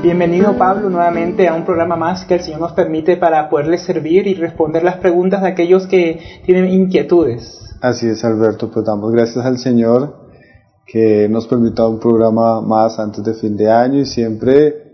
Bienvenido, Pablo, nuevamente a un programa más que el Señor nos permite para poderles servir y responder las preguntas de aquellos que tienen inquietudes. Así es, Alberto, pues damos gracias al Señor que nos permita un programa más antes de fin de año y siempre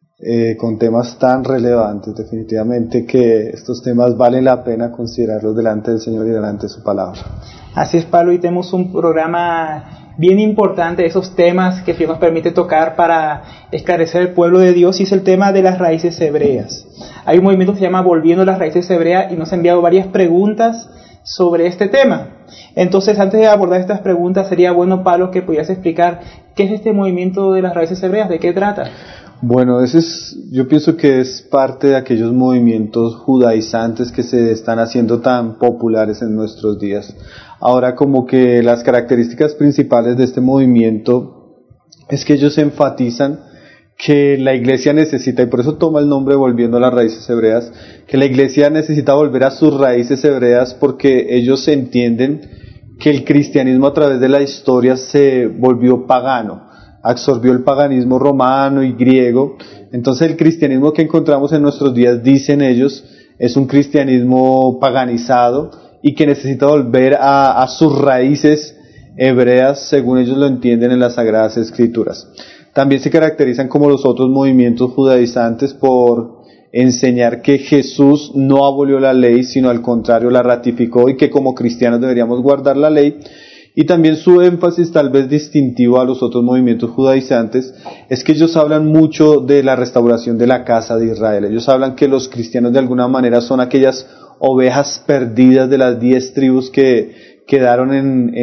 con temas tan relevantes. Definitivamente que estos temas valen la pena considerarlos delante del Señor y delante de su palabra. Así es, Pablo, y tenemos un programa bien importante, esos temas que el Señor nos permite tocar para esclarecer el pueblo de Dios, y es el tema de las raíces hebreas. Hay un movimiento que se llama Volviendo a las Raíces Hebreas y nos ha enviado varias preguntas sobre este tema. Entonces, antes de abordar estas preguntas, sería bueno, Pablo, que pudieras explicar qué es este movimiento de las raíces hebreas, de qué trata. Bueno, yo pienso que es parte de aquellos movimientos judaizantes que se están haciendo tan populares en nuestros días. Ahora, como que las características principales de este movimiento es que ellos enfatizan que la iglesia necesita, y por eso toma el nombre Volviendo a las Raíces Hebreas, que la iglesia necesita volver a sus raíces hebreas porque ellos entienden que el cristianismo a través de la historia se volvió pagano, absorbió el paganismo romano y griego. Entonces el cristianismo que encontramos en nuestros días, dicen ellos, es un cristianismo paganizado y que necesita volver a sus raíces hebreas, según ellos lo entienden en las Sagradas Escrituras. También se caracterizan como los otros movimientos judaizantes por enseñar que Jesús no abolió la ley, sino al contrario la ratificó, y que como cristianos deberíamos guardar la ley. Y también su énfasis, tal vez distintivo a los otros movimientos judaizantes, es que ellos hablan mucho de la restauración de la casa de Israel. Ellos hablan que los cristianos de alguna manera son aquellas ovejas perdidas de las 10 tribus que quedaron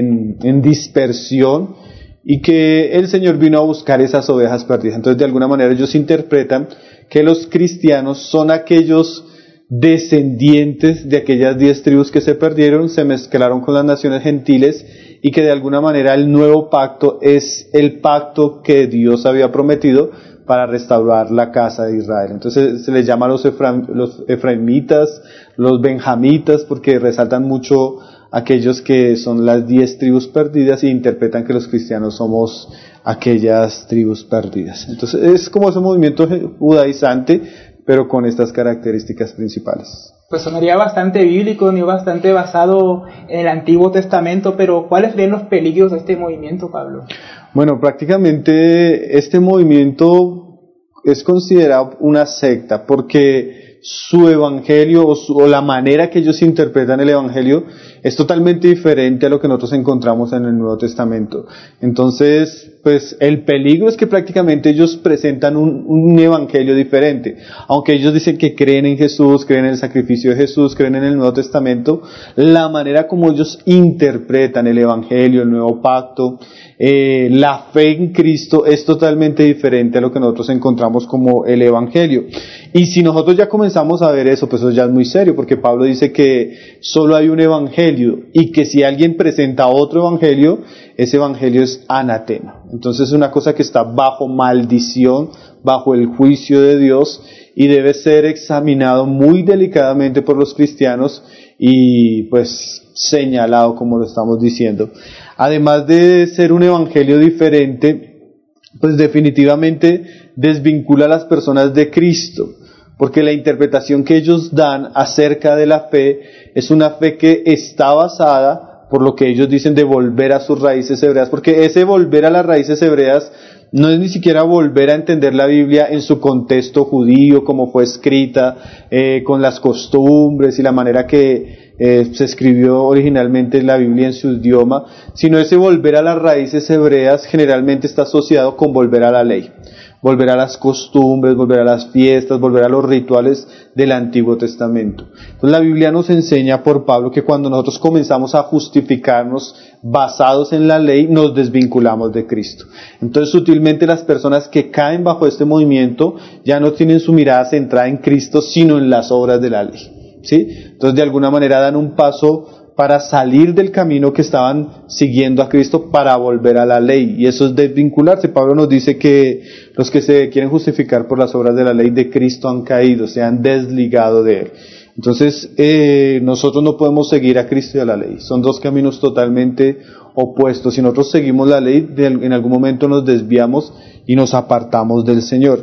en dispersión, y que el Señor vino a buscar esas ovejas perdidas. Entonces, de alguna manera, ellos interpretan que los cristianos son aquellos descendientes de aquellas 10 tribus que se perdieron, se mezclaron con las naciones gentiles, y que de alguna manera el nuevo pacto es el pacto que Dios había prometido para restaurar la casa de Israel. Entonces se les llama los efraimitas, los benjamitas, porque resaltan mucho aquellos que son las 10 tribus perdidas y interpretan que los cristianos somos aquellas tribus perdidas. Entonces es como ese movimiento judaizante, pero con estas características principales. Pues sonaría bastante bíblico, ni bastante basado en el Antiguo Testamento, pero ¿cuáles serían los peligros de este movimiento, Pablo? Bueno, prácticamente este movimiento es considerado una secta, porque su evangelio o la manera que ellos interpretan el evangelio es totalmente diferente a lo que nosotros encontramos en el Nuevo Testamento. Entonces, pues el peligro es que prácticamente ellos presentan un evangelio diferente. Aunque ellos dicen que creen en Jesús, creen en el sacrificio de Jesús, creen en el Nuevo Testamento, la manera como ellos interpretan el evangelio, el nuevo pacto, la fe en Cristo es totalmente diferente a lo que nosotros encontramos como el evangelio. Y si nosotros ya comenzamos a ver eso, pues eso ya es muy serio, porque Pablo dice que solo hay un evangelio, y que si alguien presenta otro evangelio, ese evangelio es anatema. Entonces es una cosa que está bajo maldición, bajo el juicio de Dios, y debe ser examinado muy delicadamente por los cristianos y pues señalado, como lo estamos diciendo. Además de ser un evangelio diferente, pues definitivamente desvincula a las personas de Cristo, porque la interpretación que ellos dan acerca de la fe es una fe que está basada, por lo que ellos dicen, de volver a sus raíces hebreas, porque ese volver a las raíces hebreas no es ni siquiera volver a entender la Biblia en su contexto judío, como fue escrita, con las costumbres y la manera que se escribió originalmente la Biblia en su idioma, sino ese volver a las raíces hebreas generalmente está asociado con volver a la ley, volver a las costumbres, volver a las fiestas, volver a los rituales del Antiguo Testamento. Entonces la Biblia nos enseña por Pablo que cuando nosotros comenzamos a justificarnos basados en la ley, nos desvinculamos de Cristo. Entonces sutilmente las personas que caen bajo este movimiento ya no tienen su mirada centrada en Cristo, sino en las obras de la ley, ¿sí? Entonces de alguna manera dan un paso para salir del camino que estaban siguiendo a Cristo para volver a la ley, y eso es desvincularse. Pablo nos dice que los que se quieren justificar por las obras de la ley de Cristo han caído, se han desligado de él. Entonces nosotros no podemos seguir a Cristo y a la ley, son dos caminos totalmente opuestos. Si nosotros seguimos la ley, en algún momento nos desviamos y nos apartamos del Señor.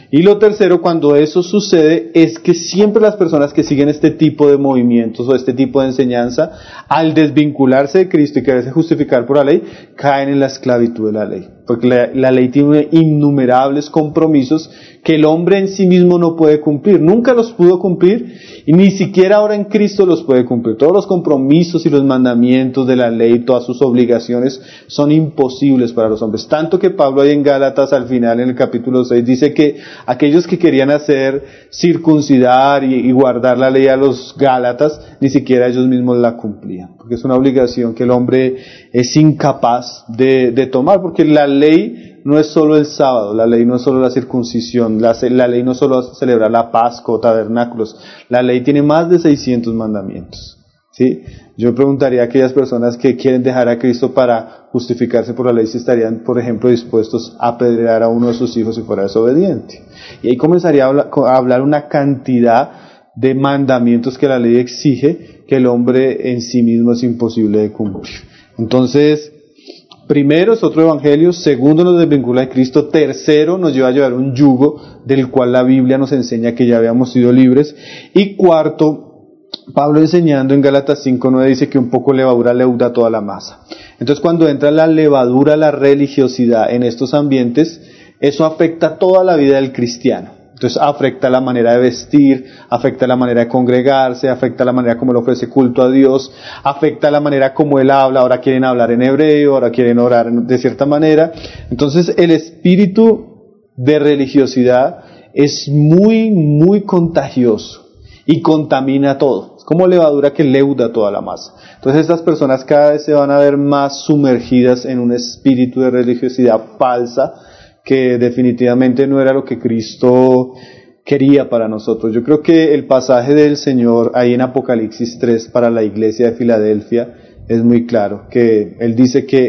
Y lo tercero, cuando eso sucede, es que siempre las personas que siguen este tipo de movimientos o este tipo de enseñanza, al desvincularse de Cristo y quererse justificar por la ley, caen en la esclavitud de la ley. Porque la ley tiene innumerables compromisos que el hombre en sí mismo no puede cumplir. Nunca los pudo cumplir y ni siquiera ahora en Cristo los puede cumplir. Todos los compromisos y los mandamientos de la ley, todas sus obligaciones son imposibles para los hombres. Tanto que Pablo ahí en Gálatas al final en el capítulo 6 dice que aquellos que querían hacer circuncidar y guardar la ley a los Gálatas, ni siquiera ellos mismos la cumplían. Porque es una obligación que el hombre es incapaz de tomar, porque la ley no es solo el sábado, la ley no es solo la circuncisión, la ley no es solo celebrar la Pascua o tabernáculos, la ley tiene más de 600 mandamientos. ¿Sí? Yo preguntaría a aquellas personas que quieren dejar a Cristo para justificarse por la ley si estarían, por ejemplo, dispuestos a apedrear a uno de sus hijos si fuera desobediente. Y ahí comenzaría a hablar una cantidad de mandamientos que la ley exige que el hombre en sí mismo es imposible de cumplir. Entonces, primero es otro evangelio, segundo nos desvincula de Cristo, tercero nos lleva a llevar un yugo del cual la Biblia nos enseña que ya habíamos sido libres, y cuarto, Pablo enseñando en Gálatas 5:9 dice que un poco de levadura leuda toda la masa. Entonces cuando entra la levadura, la religiosidad en estos ambientes, eso afecta toda la vida del cristiano. Entonces afecta la manera de vestir, afecta la manera de congregarse, afecta la manera como él ofrece culto a Dios, afecta la manera como él habla. Ahora quieren hablar en hebreo, ahora quieren orar de cierta manera. Entonces el espíritu de religiosidad es muy, muy contagioso y contamina todo. Es como levadura que leuda toda la masa. Entonces estas personas cada vez se van a ver más sumergidas en un espíritu de religiosidad falsa, que definitivamente no era lo que Cristo quería para nosotros. Yo creo que el pasaje del Señor ahí en Apocalipsis 3 para la iglesia de Filadelfia es muy claro, que Él dice que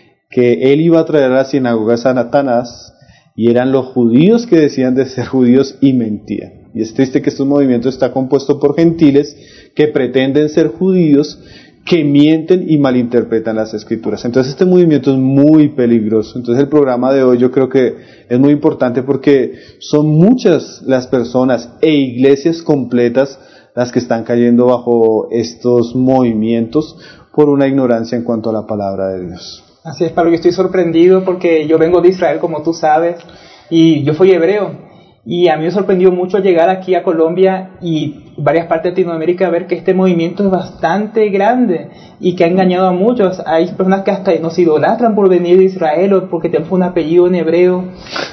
Él iba a traer a las sinagogas a Satanás y eran los judíos que decían de ser judíos y mentían. Y es triste que este movimiento está compuesto por gentiles que pretenden ser judíos, que mienten y malinterpretan las escrituras. Entonces este movimiento es muy peligroso. Entonces el programa de hoy yo creo que es muy importante porque son muchas las personas e iglesias completas las que están cayendo bajo estos movimientos por una ignorancia en cuanto a la palabra de Dios. Así es, Pablo, yo estoy sorprendido porque yo vengo de Israel, como tú sabes, y yo soy hebreo. Y a mí me sorprendió mucho llegar aquí a Colombia y varias partes de Latinoamérica a ver que este movimiento es bastante grande y que ha engañado a muchos. Hay personas que hasta nos idolatran por venir de Israel o porque tenemos un apellido en hebreo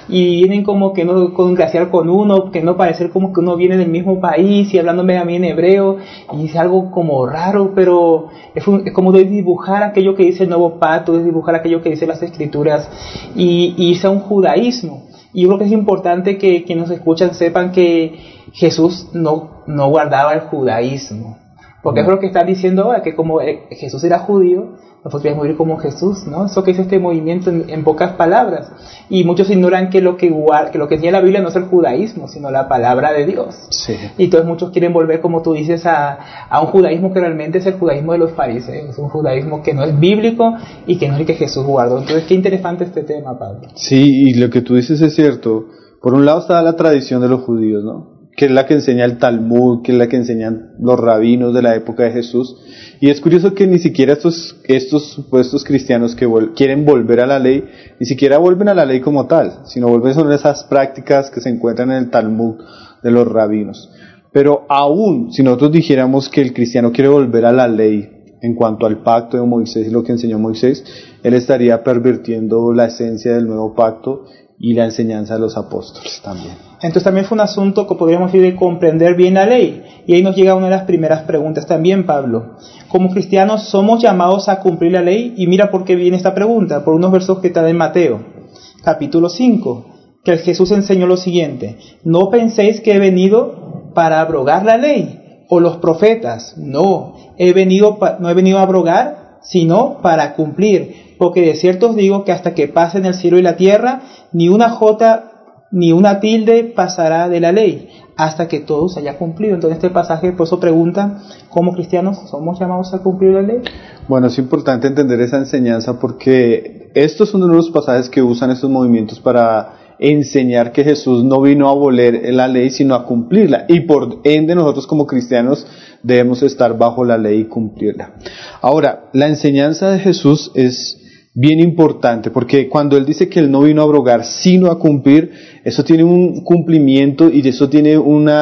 y vienen como que no congraciar con uno, que no parecer como que uno viene del mismo país y hablándome a mí en hebreo, y es algo como raro, pero es como de dibujar aquello que dice el nuevo pacto, de dibujar aquello que dice las escrituras y irse a un judaísmo. Y yo creo que es importante que quienes nos escuchan sepan que Jesús no guardaba el judaísmo. Porque es lo que están diciendo ahora, que como Jesús era judío, nosotros debemos vivir como Jesús, ¿no? Eso que es este movimiento en pocas palabras. Y muchos ignoran que lo que enseña la Biblia no es el judaísmo, sino la palabra de Dios. Sí. Y entonces muchos quieren volver, como tú dices, a un judaísmo que realmente es el judaísmo de los fariseos, un judaísmo que no es bíblico y que no es el que Jesús guardó. Entonces, qué interesante este tema, Pablo. Sí, y lo que tú dices es cierto. Por un lado está la tradición de los judíos, ¿no? Que es la que enseña el Talmud, que es la que enseñan los rabinos de la época de Jesús. Y es curioso que ni siquiera estos supuestos cristianos que quieren volver a la ley, ni siquiera vuelven a la ley como tal, sino vuelven sobre esas prácticas que se encuentran en el Talmud de los rabinos. Pero aún si nosotros dijéramos que el cristiano quiere volver a la ley en cuanto al pacto de Moisés y lo que enseñó Moisés, él estaría pervirtiendo la esencia del nuevo pacto y la enseñanza de los apóstoles también. Entonces también fue un asunto que podríamos decir de comprender bien la ley. Y ahí nos llega una de las primeras preguntas también, Pablo. Como cristianos somos llamados a cumplir la ley, y mira por qué viene esta pregunta, por unos versos que están en Mateo, capítulo 5, que Jesús enseñó lo siguiente: no penséis que he venido para abrogar la ley o los profetas. No he venido a abrogar, sino para cumplir. Porque de cierto os digo que hasta que pasen el cielo y la tierra, ni una jota ni una tilde pasará de la ley, hasta que todo se haya cumplido. Entonces este pasaje, por eso pregunta, ¿cómo cristianos somos llamados a cumplir la ley? Bueno, es importante entender esa enseñanza porque estos son uno de los pasajes que usan estos movimientos para enseñar que Jesús no vino a abolir la ley, sino a cumplirla. Y por ende nosotros como cristianos debemos estar bajo la ley y cumplirla. Ahora, la enseñanza de Jesús es bien importante, porque cuando Él dice que Él no vino a abrogar, sino a cumplir, eso tiene un cumplimiento y eso tiene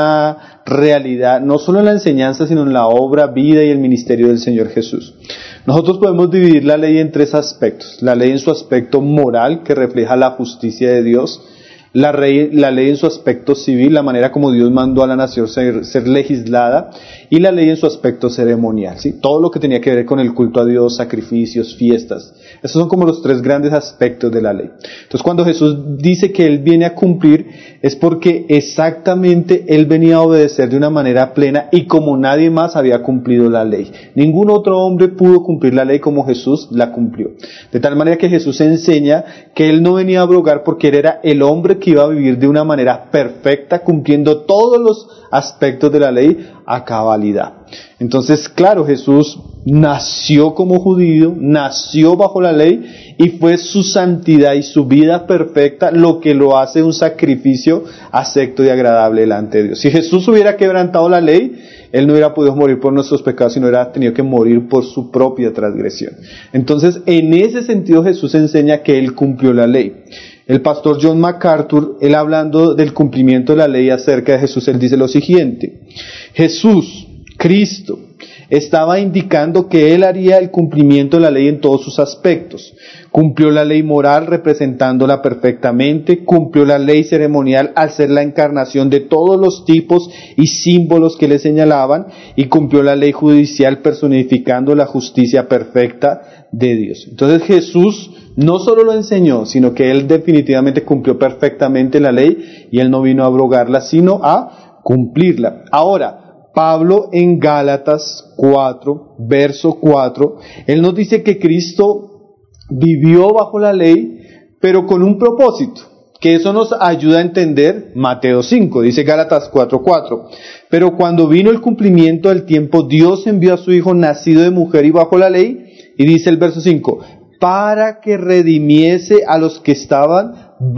una realidad, no solo en la enseñanza, sino en la obra, vida y el ministerio del Señor Jesús. Nosotros podemos dividir la ley en tres aspectos. La ley en su aspecto moral, que refleja la justicia de Dios. La ley en su aspecto civil, la manera como Dios mandó a la nación ser legislada, y la ley en su aspecto ceremonial, ¿sí? Todo lo que tenía que ver con el culto a Dios, sacrificios, fiestas. Esos son como los tres grandes aspectos de la ley. Entonces, cuando Jesús dice que Él viene a cumplir, es porque exactamente Él venía a obedecer de una manera plena y como nadie más había cumplido la ley. Ningún otro hombre pudo cumplir la ley como Jesús la cumplió. De tal manera que Jesús enseña que Él no venía a abrogar porque Él era el hombre que iba a vivir de una manera perfecta, cumpliendo todos los aspectos de la ley a cabalidad. Entonces, claro, Jesús nació como judío, nació bajo la ley, y fue su santidad y su vida perfecta lo que lo hace un sacrificio acepto y agradable delante de Dios. Si Jesús hubiera quebrantado la ley, Él no hubiera podido morir por nuestros pecados, sino hubiera tenido que morir por su propia transgresión. Entonces, en ese sentido, Jesús enseña que Él cumplió la ley. El pastor John MacArthur, él hablando del cumplimiento de la ley acerca de Jesús, él dice lo siguiente: Jesús, Cristo, estaba indicando que Él haría el cumplimiento de la ley en todos sus aspectos. Cumplió la ley moral representándola perfectamente, cumplió la ley ceremonial al ser la encarnación de todos los tipos y símbolos que le señalaban, y cumplió la ley judicial personificando la justicia perfecta de Dios. Entonces Jesús no solo lo enseñó, sino que Él definitivamente cumplió perfectamente la ley, y Él no vino a abrogarla, sino a cumplirla. Ahora, Pablo en Gálatas 4, verso 4, él nos dice que Cristo vivió bajo la ley, pero con un propósito, que eso nos ayuda a entender Mateo 5, dice Gálatas 4:4. Pero cuando vino el cumplimiento del tiempo, Dios envió a su Hijo nacido de mujer y bajo la ley, y dice el verso 5, para que redimiese a los que estaban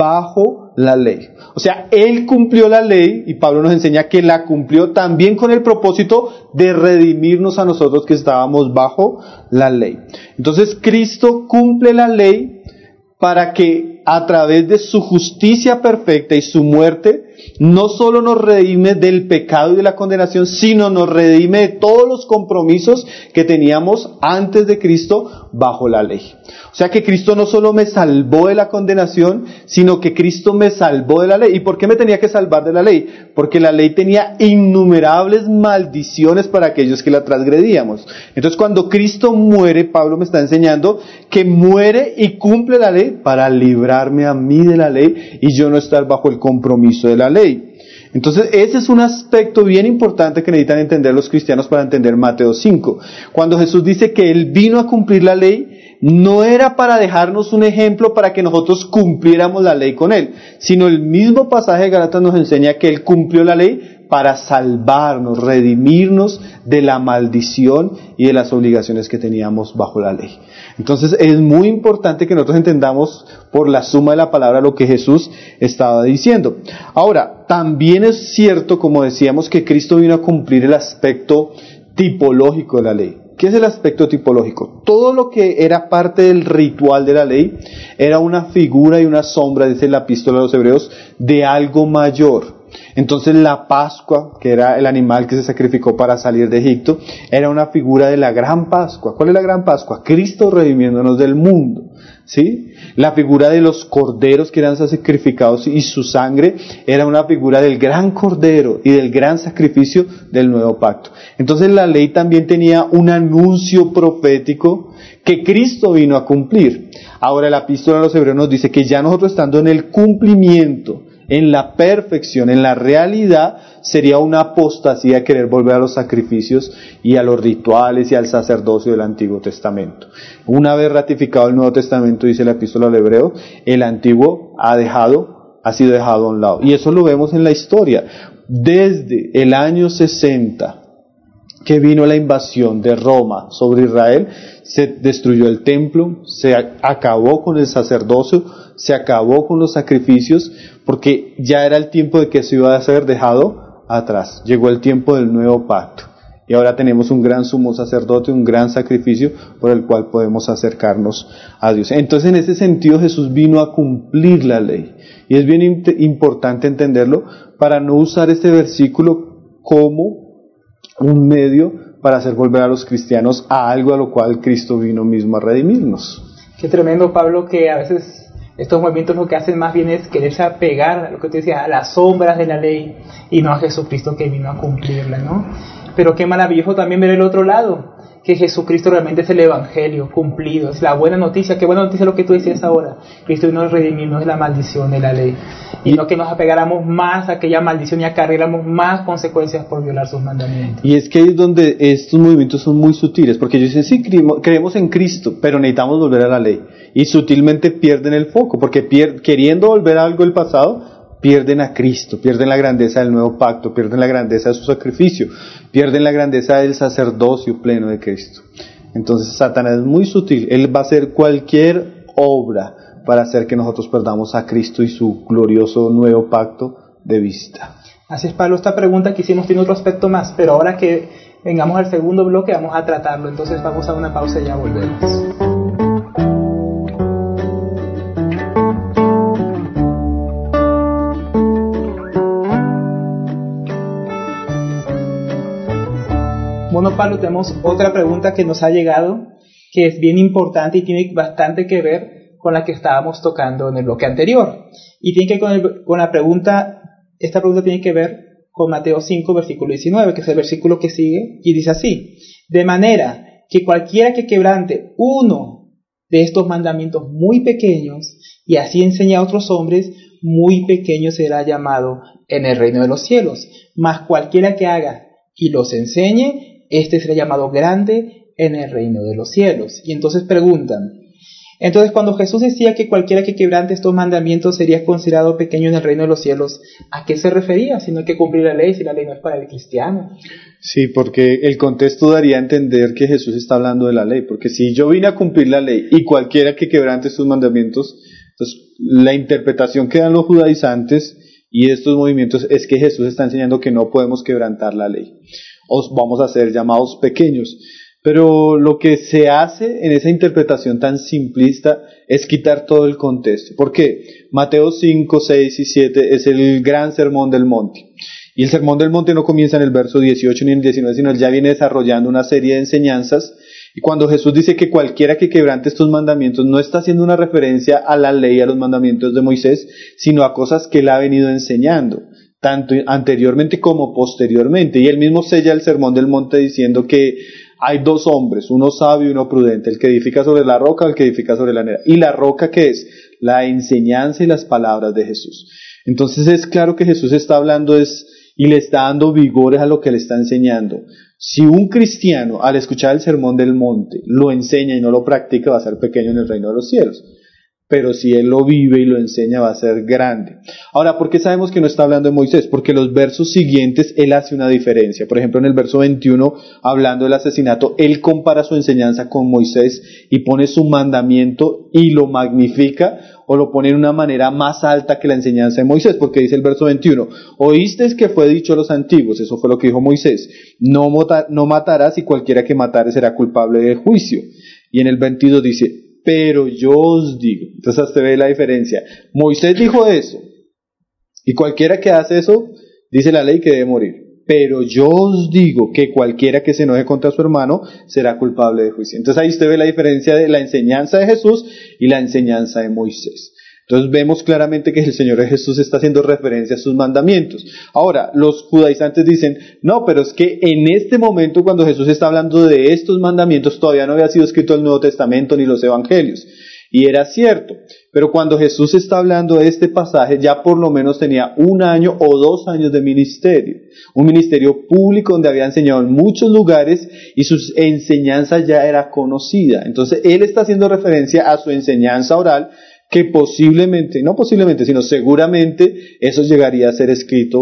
bajo la ley. O sea, Él cumplió la ley, y Pablo nos enseña que la cumplió también con el propósito de redimirnos a nosotros que estábamos bajo la ley. Entonces Cristo cumple la ley para que a través de su justicia perfecta y su muerte, no solo nos redime del pecado y de la condenación, sino nos redime de todos los compromisos que teníamos antes de Cristo bajo la ley. O sea que Cristo no solo me salvó de la condenación, sino que Cristo me salvó de la ley. ¿Y por qué me tenía que salvar de la ley? Porque la ley tenía innumerables maldiciones para aquellos que la transgredíamos. Entonces cuando Cristo muere, Pablo me está enseñando que muere y cumple la ley para librarme a mí de la ley y yo no estar bajo el compromiso de la ley. Entonces ese es un aspecto bien importante que necesitan entender los cristianos para entender Mateo 5. Cuando Jesús dice que Él vino a cumplir la ley, no era para dejarnos un ejemplo para que nosotros cumpliéramos la ley con Él, sino el mismo pasaje de Gálatas nos enseña que Él cumplió la ley para salvarnos, redimirnos de la maldición y de las obligaciones que teníamos bajo la ley. Entonces es muy importante que nosotros entendamos por la suma de la palabra lo que Jesús estaba diciendo. Ahora, también es cierto, como decíamos, que Cristo vino a cumplir el aspecto tipológico de la ley. ¿Qué es el aspecto tipológico? Todo lo que era parte del ritual de la ley era una figura y una sombra, dice la epístola a los Hebreos, de algo mayor. Entonces la Pascua, que era el animal que se sacrificó para salir de Egipto, era una figura de la gran Pascua. ¿Cuál es la gran Pascua? Cristo redimiéndonos del mundo, ¿sí? La figura de los corderos que eran sacrificados y su sangre era una figura del gran cordero y del gran sacrificio del nuevo pacto. Entonces la ley también tenía un anuncio profético que Cristo vino a cumplir. Ahora la epístola a los Hebreos nos dice que ya nosotros estando en el cumplimiento, en la perfección, en la realidad, sería una apostasía querer volver a los sacrificios y a los rituales y al sacerdocio del Antiguo Testamento. Una vez ratificado el Nuevo Testamento, dice la epístola al Hebreo, el Antiguo ha sido dejado a un lado. Y eso lo vemos en la historia. Desde el año 60, que vino la invasión de Roma sobre Israel, se destruyó el templo, se acabó con el sacerdocio, se acabó con los sacrificios, porque ya era el tiempo de que eso iba a ser dejado atrás. Llegó el tiempo del nuevo pacto. Y ahora tenemos un gran sumo sacerdote, un gran sacrificio por el cual podemos acercarnos a Dios. Entonces, en ese sentido, Jesús vino a cumplir la ley. Y es bien importante entenderlo para no usar este versículo como un medio para hacer volver a los cristianos a algo a lo cual Cristo vino mismo a redimirnos. Qué tremendo, Pablo, que a veces estos movimientos lo que hacen más bien es quererse apegar a lo que te decía, a las sombras de la ley y no a Jesucristo que vino a cumplirla, ¿no? Pero qué maravilloso también ver el otro lado, que Jesucristo realmente es el Evangelio cumplido, es la buena noticia. Qué buena noticia lo que tú decías ahora. Cristo vino a redimirnos de la maldición de la ley, y no que nos apegáramos más a aquella maldición y acarriéramos más consecuencias por violar sus mandamientos. Y es que ahí es donde estos movimientos son muy sutiles, porque ellos dicen, sí, creemos en Cristo, pero necesitamos volver a la ley, y sutilmente pierden el foco, porque queriendo volver a algo del pasado, pierden a Cristo, pierden la grandeza del nuevo pacto, pierden la grandeza de su sacrificio, pierden la grandeza del sacerdocio pleno de Cristo. Entonces Satanás es muy sutil, él va a hacer cualquier obra para hacer que nosotros perdamos a Cristo y su glorioso nuevo pacto de vista. Así es, Pablo, esta pregunta que hicimos tiene otro aspecto más, pero ahora que vengamos al segundo bloque vamos a tratarlo. Entonces vamos a una pausa y ya volvemos. Bueno, Pablo, tenemos otra pregunta que nos ha llegado, que es bien importante y tiene bastante que ver con la que estábamos tocando en el bloque anterior. Y tiene que ver con la pregunta, esta pregunta tiene que ver con Mateo 5, versículo 19, que es el versículo que sigue, y dice así: de manera que cualquiera que quebrante uno de estos mandamientos muy pequeños, y así enseña a otros hombres, muy pequeño será llamado en el reino de los cielos. Mas cualquiera que haga y los enseñe, este será llamado grande en el reino de los cielos. Y entonces preguntan, entonces cuando Jesús decía que cualquiera que quebrante estos mandamientos sería considerado pequeño en el reino de los cielos, ¿a qué se refería? Si no hay que cumplir la ley, si la ley no es para el cristiano. Sí, porque el contexto daría a entender que Jesús está hablando de la ley, porque si yo vine a cumplir la ley y cualquiera que quebrante estos mandamientos, entonces la interpretación que dan los judaizantes y estos movimientos es que Jesús está enseñando que no podemos quebrantar la ley, o vamos a ser llamados pequeños. Pero lo que se hace en esa interpretación tan simplista es quitar todo el contexto. ¿Por qué? Mateo 5, 6 y 7 es el gran sermón del monte. Y el sermón del monte no comienza en el verso 18 ni en el 19, sino él ya viene desarrollando una serie de enseñanzas. Y cuando Jesús dice que cualquiera que quebrante estos mandamientos, no está haciendo una referencia a la ley, a los mandamientos de Moisés, sino a cosas que él ha venido enseñando, tanto anteriormente como posteriormente. Y él mismo sella el sermón del monte diciendo que hay dos hombres, uno sabio y uno prudente, el que edifica sobre la roca, el que edifica sobre la arena. ¿Y la roca qué es? La enseñanza y las palabras de Jesús. Entonces es claro que Jesús está hablando y le está dando vigores a lo que le está enseñando. Si un cristiano al escuchar el sermón del monte lo enseña y no lo practica, va a ser pequeño en el reino de los cielos. Pero si él lo vive y lo enseña, va a ser grande. Ahora, ¿por qué sabemos que no está hablando de Moisés? Porque los versos siguientes él hace una diferencia. Por ejemplo, en el verso 21, hablando del asesinato, él compara su enseñanza con Moisés y pone su mandamiento y lo magnifica o lo pone en una manera más alta que la enseñanza de Moisés, porque dice el verso 21, oísteis que fue dicho a los antiguos, eso fue lo que dijo Moisés, no matarás y cualquiera que matare será culpable de juicio. Y en el 22 dice, pero yo os digo. Entonces usted ve la diferencia. Moisés dijo eso, y cualquiera que hace eso, dice la ley que debe morir. Pero yo os digo que cualquiera que se enoje contra su hermano será culpable de juicio. Entonces ahí usted ve la diferencia de la enseñanza de Jesús y la enseñanza de Moisés. Entonces vemos claramente que el Señor Jesús está haciendo referencia a sus mandamientos. Ahora, los judaizantes dicen, no, pero es que en este momento cuando Jesús está hablando de estos mandamientos todavía no había sido escrito el Nuevo Testamento ni los Evangelios. Y era cierto, pero cuando Jesús está hablando de este pasaje ya por lo menos tenía 1 año o 2 años de ministerio. Un ministerio público donde había enseñado en muchos lugares y su enseñanza ya era conocida. Entonces él está haciendo referencia a su enseñanza oral que posiblemente, no posiblemente, sino seguramente eso llegaría a ser escrito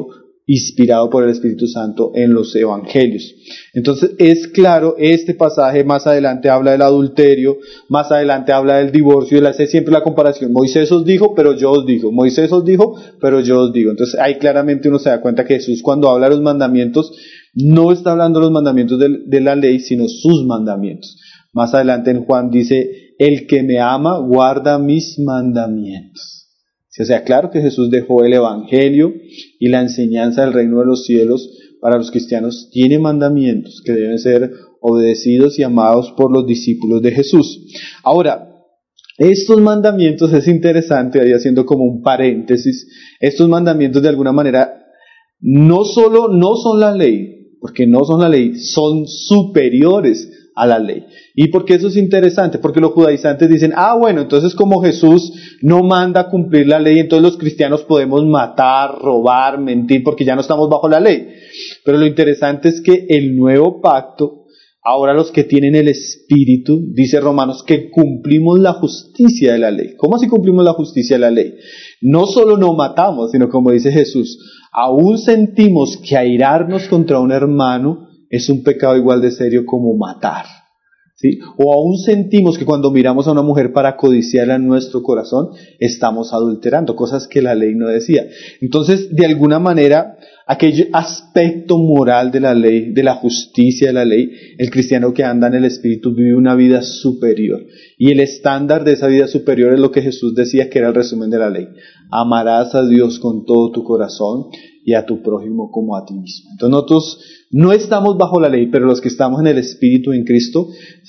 inspirado por el Espíritu Santo en los evangelios. Entonces es claro, este pasaje más adelante habla del adulterio, más adelante habla del divorcio, y él hace siempre la comparación: Moisés os dijo, pero yo os digo; Moisés os dijo, pero yo os digo. Entonces ahí claramente uno se da cuenta que Jesús, cuando habla de los mandamientos, no está hablando de los mandamientos de la ley, sino sus mandamientos. Más adelante en Juan dice: el que me ama guarda mis mandamientos. O sea, claro que Jesús dejó el evangelio y la enseñanza del reino de los cielos para los cristianos. Tiene mandamientos que deben ser obedecidos y amados por los discípulos de Jesús. Ahora, estos mandamientos, es interesante, ahí haciendo como un paréntesis, estos mandamientos de alguna manera no son la ley, porque no son la ley, son superiores a la ley. ¿Y por qué eso es interesante? Porque los judaizantes dicen: bueno, entonces como Jesús no manda cumplir la ley, entonces los cristianos podemos matar, robar, mentir, porque ya no estamos bajo la ley. Pero lo interesante es que el nuevo pacto, ahora los que tienen el Espíritu, dice Romanos, que cumplimos la justicia de la ley. ¿Cómo así cumplimos la justicia de la ley? No solo no matamos, sino como dice Jesús, aún sentimos que airarnos contra un hermano es un pecado igual de serio como matar, ¿sí? O aún sentimos que cuando miramos a una mujer para codiciarla en nuestro corazón, estamos adulterando, cosas que la ley no decía. Entonces, de alguna manera, aquel aspecto moral de la ley, de la justicia de la ley, el cristiano que anda en el Espíritu vive una vida superior. Y el estándar de esa vida superior es lo que Jesús decía que era el resumen de la ley: amarás a Dios con todo tu corazón y a tu prójimo como a ti mismo. Entonces nosotros no estamos bajo la ley, pero los que estamos en el Espíritu en Cristo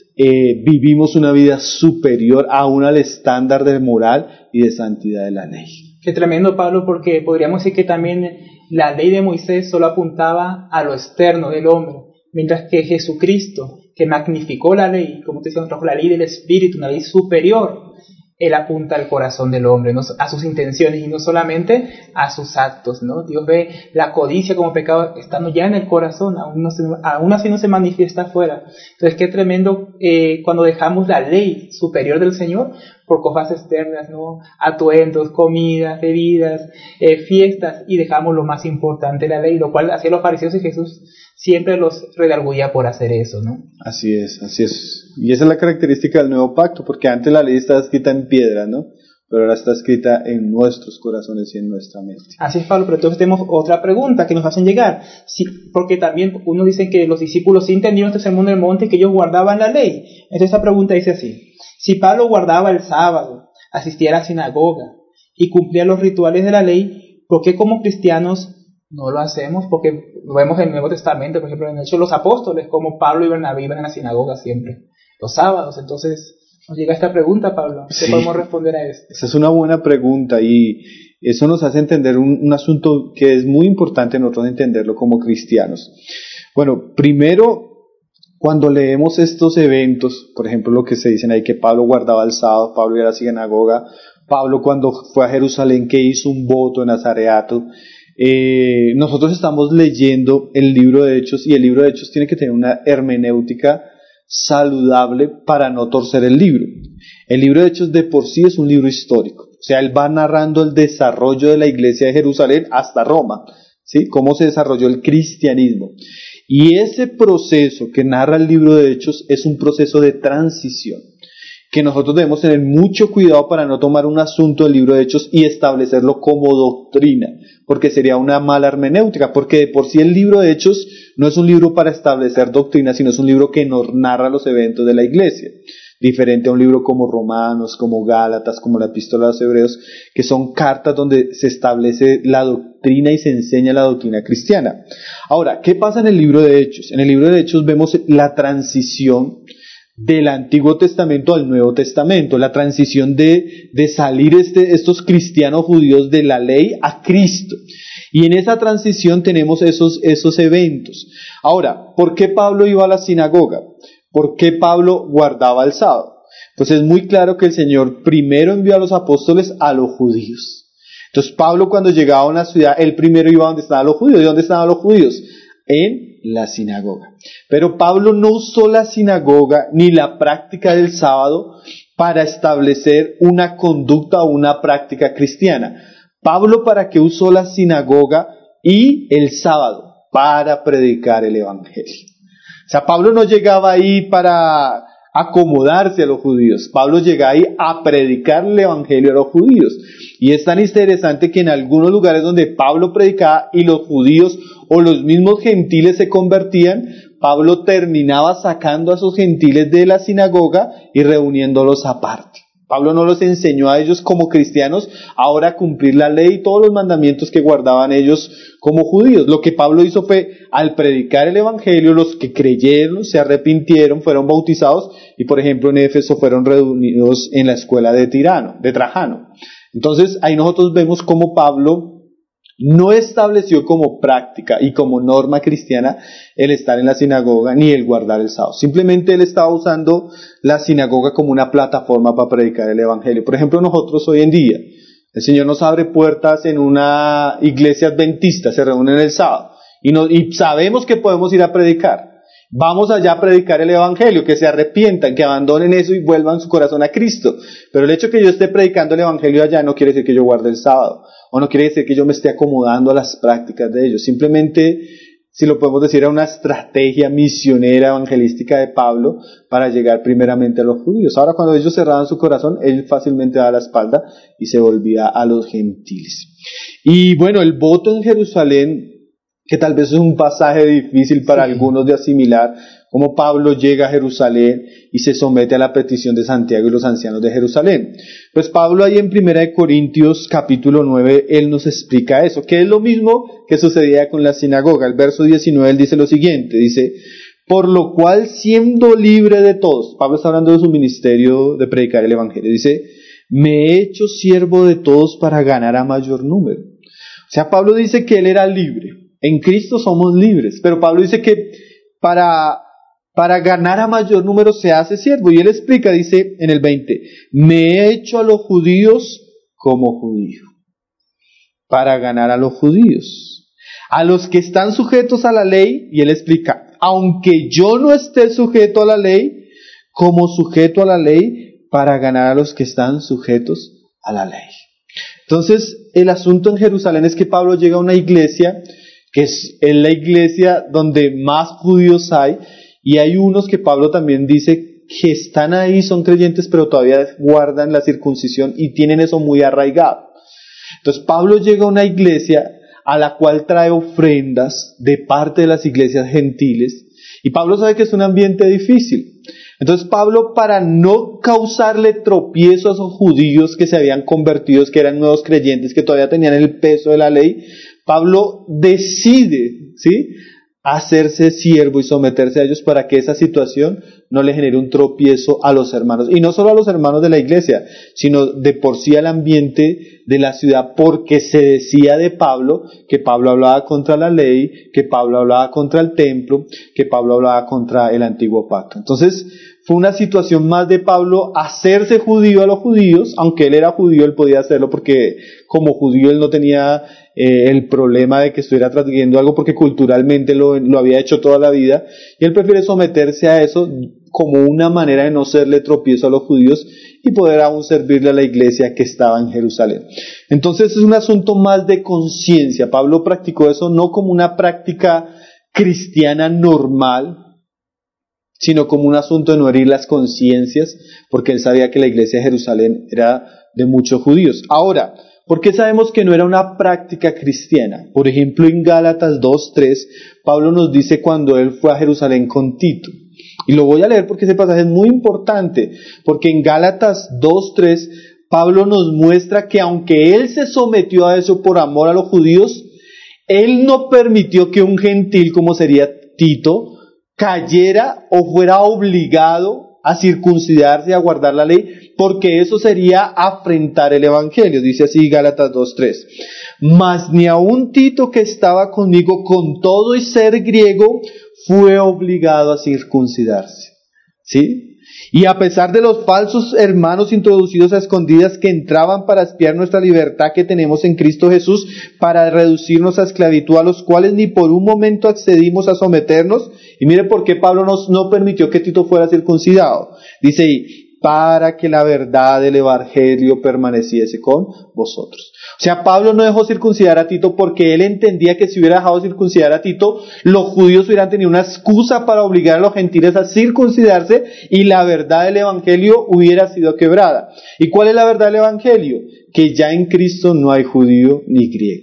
vivimos una vida superior aún al estándar de moral y de santidad de la ley. Qué tremendo, Pablo, porque podríamos decir que también la ley de Moisés solo apuntaba a lo externo del hombre, mientras que Jesucristo, que magnificó la ley, como te decía, trajo la ley del Espíritu, una ley superior, Él apunta al corazón del hombre, ¿no? A sus intenciones y no solamente a sus actos, ¿no? Dios ve la codicia como pecado estando ya en el corazón, aún así no se manifiesta afuera. Entonces, qué tremendo cuando dejamos la ley superior del Señor por cosas externas, ¿no? Atuendos, comidas, bebidas, fiestas, y dejamos lo más importante, la ley, lo cual hacían los fariseos, y Jesús siempre los redarguía por hacer eso, ¿no? Así es, así es. Y esa es la característica del nuevo pacto, porque antes la ley estaba escrita en piedra, ¿no? Pero ahora está escrita en nuestros corazones y en nuestra mente. Así es, Pablo, pero entonces tenemos otra pregunta que nos hacen llegar. Sí, porque también uno dice que los discípulos sí entendieron este sermón del monte, que ellos guardaban la ley. Entonces esta pregunta dice así: si Pablo guardaba el sábado, asistía a la sinagoga y cumplía los rituales de la ley, ¿por qué como cristianos no lo hacemos? Porque lo vemos en el Nuevo Testamento, por ejemplo, en el Hecho de los Apóstoles, como Pablo y Bernabé iban a la sinagoga siempre, los sábados. Entonces nos llega esta pregunta, Pablo. ¿Qué podemos responder a esto? Esa es una buena pregunta, y eso nos hace entender un asunto que es muy importante nosotros entenderlo como cristianos. Bueno, primero, cuando leemos estos eventos, por ejemplo, lo que se dicen ahí, que Pablo guardaba el sábado, Pablo iba a la sinagoga, Pablo cuando fue a Jerusalén, que hizo un voto en Nazareato, nosotros estamos leyendo el libro de Hechos, y el libro de Hechos tiene que tener una hermenéutica saludable para no torcer el libro. El libro de Hechos de por sí es un libro histórico, o sea, él va narrando el desarrollo de la iglesia de Jerusalén hasta Roma, ¿sí? Cómo se desarrolló el cristianismo. Y ese proceso que narra el libro de Hechos es un proceso de transición, que nosotros debemos tener mucho cuidado para no tomar un asunto del libro de Hechos y establecerlo como doctrina, porque sería una mala hermenéutica, porque de por sí el libro de Hechos no es un libro para establecer doctrina, sino es un libro que nos narra los eventos de la iglesia, diferente a un libro como Romanos, como Gálatas, como la Epístola a los Hebreos, que son cartas donde se establece la doctrina y se enseña la doctrina cristiana. Ahora, ¿qué pasa en el libro de Hechos? En el libro de Hechos vemos la transición del Antiguo Testamento al Nuevo Testamento, la transición de salir estos cristianos judíos de la ley a Cristo. Y en esa transición tenemos esos eventos. Ahora, ¿por qué Pablo iba a la sinagoga? ¿Por qué Pablo guardaba el sábado? Pues es muy claro que el Señor primero envió a los apóstoles a los judíos. Entonces Pablo, cuando llegaba a una ciudad, él primero iba a donde estaban los judíos. ¿Y dónde estaban los judíos? En la sinagoga. Pero Pablo no usó la sinagoga ni la práctica del sábado para establecer una conducta o una práctica cristiana. Pablo, ¿para qué usó la sinagoga y el sábado para predicar el evangelio. O sea, Pablo no llegaba ahí para acomodarse a los judíos. Pablo llega ahí a predicar el evangelio a los judíos. Y es tan interesante que en algunos lugares donde Pablo predicaba y los judíos o los mismos gentiles se convertían, Pablo terminaba sacando a esos gentiles de la sinagoga y reuniéndolos aparte. Pablo no los enseñó a ellos como cristianos ahora a cumplir la ley y todos los mandamientos que guardaban ellos como judíos. Lo que Pablo hizo fue, al predicar el evangelio, los que creyeron, se arrepintieron, fueron bautizados y, por ejemplo, en Éfeso fueron reunidos en la escuela de Trajano. Entonces, ahí nosotros vemos cómo Pablo no estableció como práctica y como norma cristiana el estar en la sinagoga ni el guardar el sábado. Simplemente él estaba usando la sinagoga como una plataforma para predicar el evangelio. Por ejemplo, nosotros hoy en día, el Señor nos abre puertas en una iglesia adventista, se reúnen el sábado y sabemos que podemos ir a predicar. Vamos allá a predicar el evangelio, que se arrepientan, que abandonen eso y vuelvan su corazón a Cristo. Pero el hecho que yo esté predicando el evangelio allá no quiere decir que yo guarde el sábado, o no quiere decir que yo me esté acomodando a las prácticas de ellos. Simplemente, si lo podemos decir, era una estrategia misionera evangelística de Pablo para llegar primeramente a los judíos. Ahora, cuando ellos cerraban su corazón, él fácilmente daba la espalda y se volvía a los gentiles. Y bueno, el voto en Jerusalén, que tal vez es un pasaje difícil para algunos de asimilar, como Pablo llega a Jerusalén y se somete a la petición de Santiago y los ancianos de Jerusalén. Pues Pablo ahí en 1 Corintios capítulo 9, él nos explica eso, que es lo mismo que sucedía con la sinagoga. El verso 19 él dice lo siguiente, dice, por lo cual siendo libre de todos, Pablo está hablando de su ministerio de predicar el evangelio, dice, me he hecho siervo de todos para ganar a mayor número. O sea, Pablo dice que él era libre. En Cristo somos libres, pero Pablo dice que para ganar a mayor número se hace siervo, y él explica, dice en el 20, me he hecho a los judíos como judío, para ganar a los judíos, a los que están sujetos a la ley, y él explica, aunque yo no esté sujeto a la ley, como sujeto a la ley, para ganar a los que están sujetos a la ley. Entonces, el asunto en Jerusalén es que Pablo llega a una iglesia que es la iglesia donde más judíos hay, y hay unos que Pablo también dice que están ahí, son creyentes, pero todavía guardan la circuncisión y tienen eso muy arraigado. Entonces Pablo llega a una iglesia a la cual trae ofrendas de parte de las iglesias gentiles, y Pablo sabe que es un ambiente difícil. Entonces Pablo, para no causarle tropiezo a esos judíos que se habían convertido, que eran nuevos creyentes, que todavía tenían el peso de la ley, Pablo decide, ¿sí?, hacerse siervo y someterse a ellos para que esa situación no le genere un tropiezo a los hermanos. Y no solo a los hermanos de la iglesia, sino de por sí al ambiente de la ciudad, porque se decía de Pablo que Pablo hablaba contra la ley, que Pablo hablaba contra el templo, que Pablo hablaba contra el antiguo pacto. Entonces, fue una situación más de Pablo hacerse judío a los judíos, aunque él era judío, él podía hacerlo porque como judío él no tenía el problema de que estuviera transgrediendo algo porque culturalmente lo había hecho toda la vida, y él prefiere someterse a eso como una manera de no serle tropiezo a los judíos y poder aún servirle a la iglesia que estaba en Jerusalén. Entonces es un asunto más de conciencia. Pablo practicó eso no como una práctica cristiana normal, sino como un asunto de no herir las conciencias, porque él sabía que la iglesia de Jerusalén era de muchos judíos. Ahora, ¿por qué sabemos que no era una práctica cristiana? Por ejemplo, en Gálatas 2:3, Pablo nos dice cuando él fue a Jerusalén con Tito. Y lo voy a leer porque ese pasaje es muy importante, porque en Gálatas 2:3, Pablo nos muestra que aunque él se sometió a eso por amor a los judíos, él no permitió que un gentil como sería Tito cayera o fuera obligado a circuncidarse y a guardar la ley, porque eso sería afrentar el evangelio. Dice así Gálatas 2:3, mas ni aun Tito, que estaba conmigo con todo y ser griego, fue obligado a circuncidarse. ¿Sí? Y a pesar de los falsos hermanos introducidos a escondidas que entraban para espiar nuestra libertad que tenemos en Cristo Jesús, para reducirnos a esclavitud, a los cuales ni por un momento accedimos a someternos. Y mire por qué Pablo no permitió que Tito fuera circuncidado. Dice, para que la verdad del Evangelio permaneciese con vosotros. O sea, Pablo no dejó circuncidar a Tito porque él entendía que si hubiera dejado circuncidar a Tito, los judíos hubieran tenido una excusa para obligar a los gentiles a circuncidarse y la verdad del Evangelio hubiera sido quebrada. ¿Y cuál es la verdad del Evangelio? Que ya en Cristo no hay judío ni griego,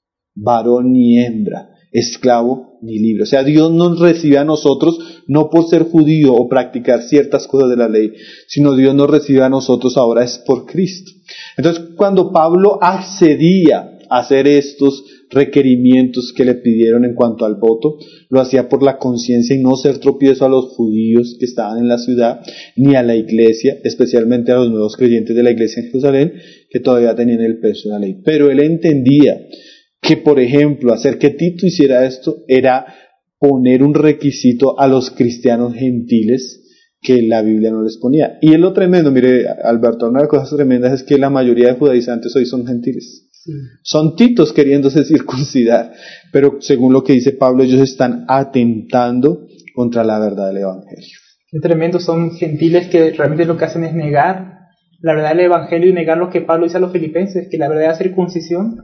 varón ni hembra, esclavo ni libre. O sea, Dios nos recibe a nosotros no por ser judío o practicar ciertas cosas de la ley, sino Dios nos recibe a nosotros ahora es por Cristo. Entonces, cuando Pablo accedía a hacer estos requerimientos que le pidieron en cuanto al voto, lo hacía por la conciencia y no ser tropiezo a los judíos que estaban en la ciudad, ni a la iglesia, especialmente a los nuevos creyentes de la iglesia en Jerusalén, que todavía tenían el peso de la ley. Pero él entendía que, por ejemplo, hacer que Tito hiciera esto era poner un requisito a los cristianos gentiles que la Biblia no les ponía. Y es lo tremendo, mire, Alberto, una de las cosas tremendas es que la mayoría de judaizantes hoy son gentiles. Sí. Son titos queriéndose circuncidar, pero según lo que dice Pablo, ellos están atentando contra la verdad del Evangelio. Qué tremendo, son gentiles que realmente lo que hacen es negar la verdad del Evangelio y negar lo que Pablo dice a los filipenses, que la verdadera circuncisión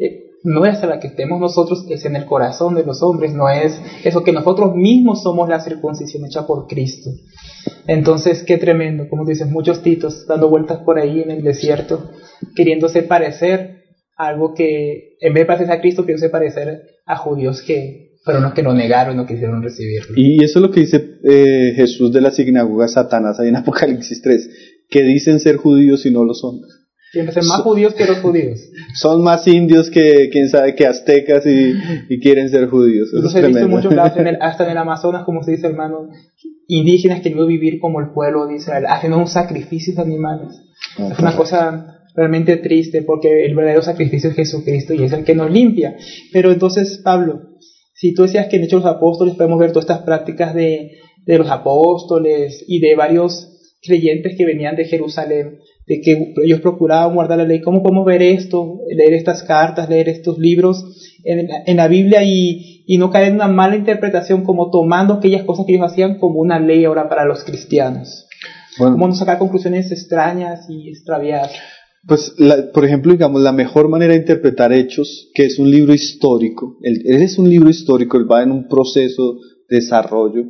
no es a la que estemos nosotros, es en el corazón de los hombres, no es eso que nosotros mismos somos la circuncisión hecha por Cristo. Entonces, qué tremendo, como dices, muchos titos dando vueltas por ahí en el desierto, queriéndose parecer a algo que, en vez de parecerse a Cristo, queriéndose parecer a judíos que fueron los que lo negaron, no quisieron recibirlo. Y eso es lo que dice Jesús de la sinagoga de Satanás ahí en Apocalipsis 3, que dicen ser judíos y no lo son. Siempre son más judíos que los judíos. Son más indios que, quién sabe, que aztecas y quieren ser judíos. Eso he visto en muchos lados, hasta en el Amazonas, como se dice, hermano, indígenas queriendo vivir como el pueblo de Israel, haciendo un sacrificio de animales. Okay. Es una cosa realmente triste, porque el verdadero sacrificio es Jesucristo y es el que nos limpia. Pero entonces, Pablo, si tú decías que en Hechos de los Apóstoles podemos ver todas estas prácticas de los apóstoles y de varios creyentes que venían de Jerusalén, de que ellos procuraban guardar la ley, ¿cómo podemos ver esto, leer estas cartas, leer estos libros en la Biblia y no caer en una mala interpretación, como tomando aquellas cosas que ellos hacían como una ley ahora para los cristianos? Bueno, ¿cómo no sacar conclusiones extrañas y extraviadas? Pues, por ejemplo, digamos, la mejor manera de interpretar Hechos, que es un libro histórico, él es un libro histórico, él va en un proceso de desarrollo,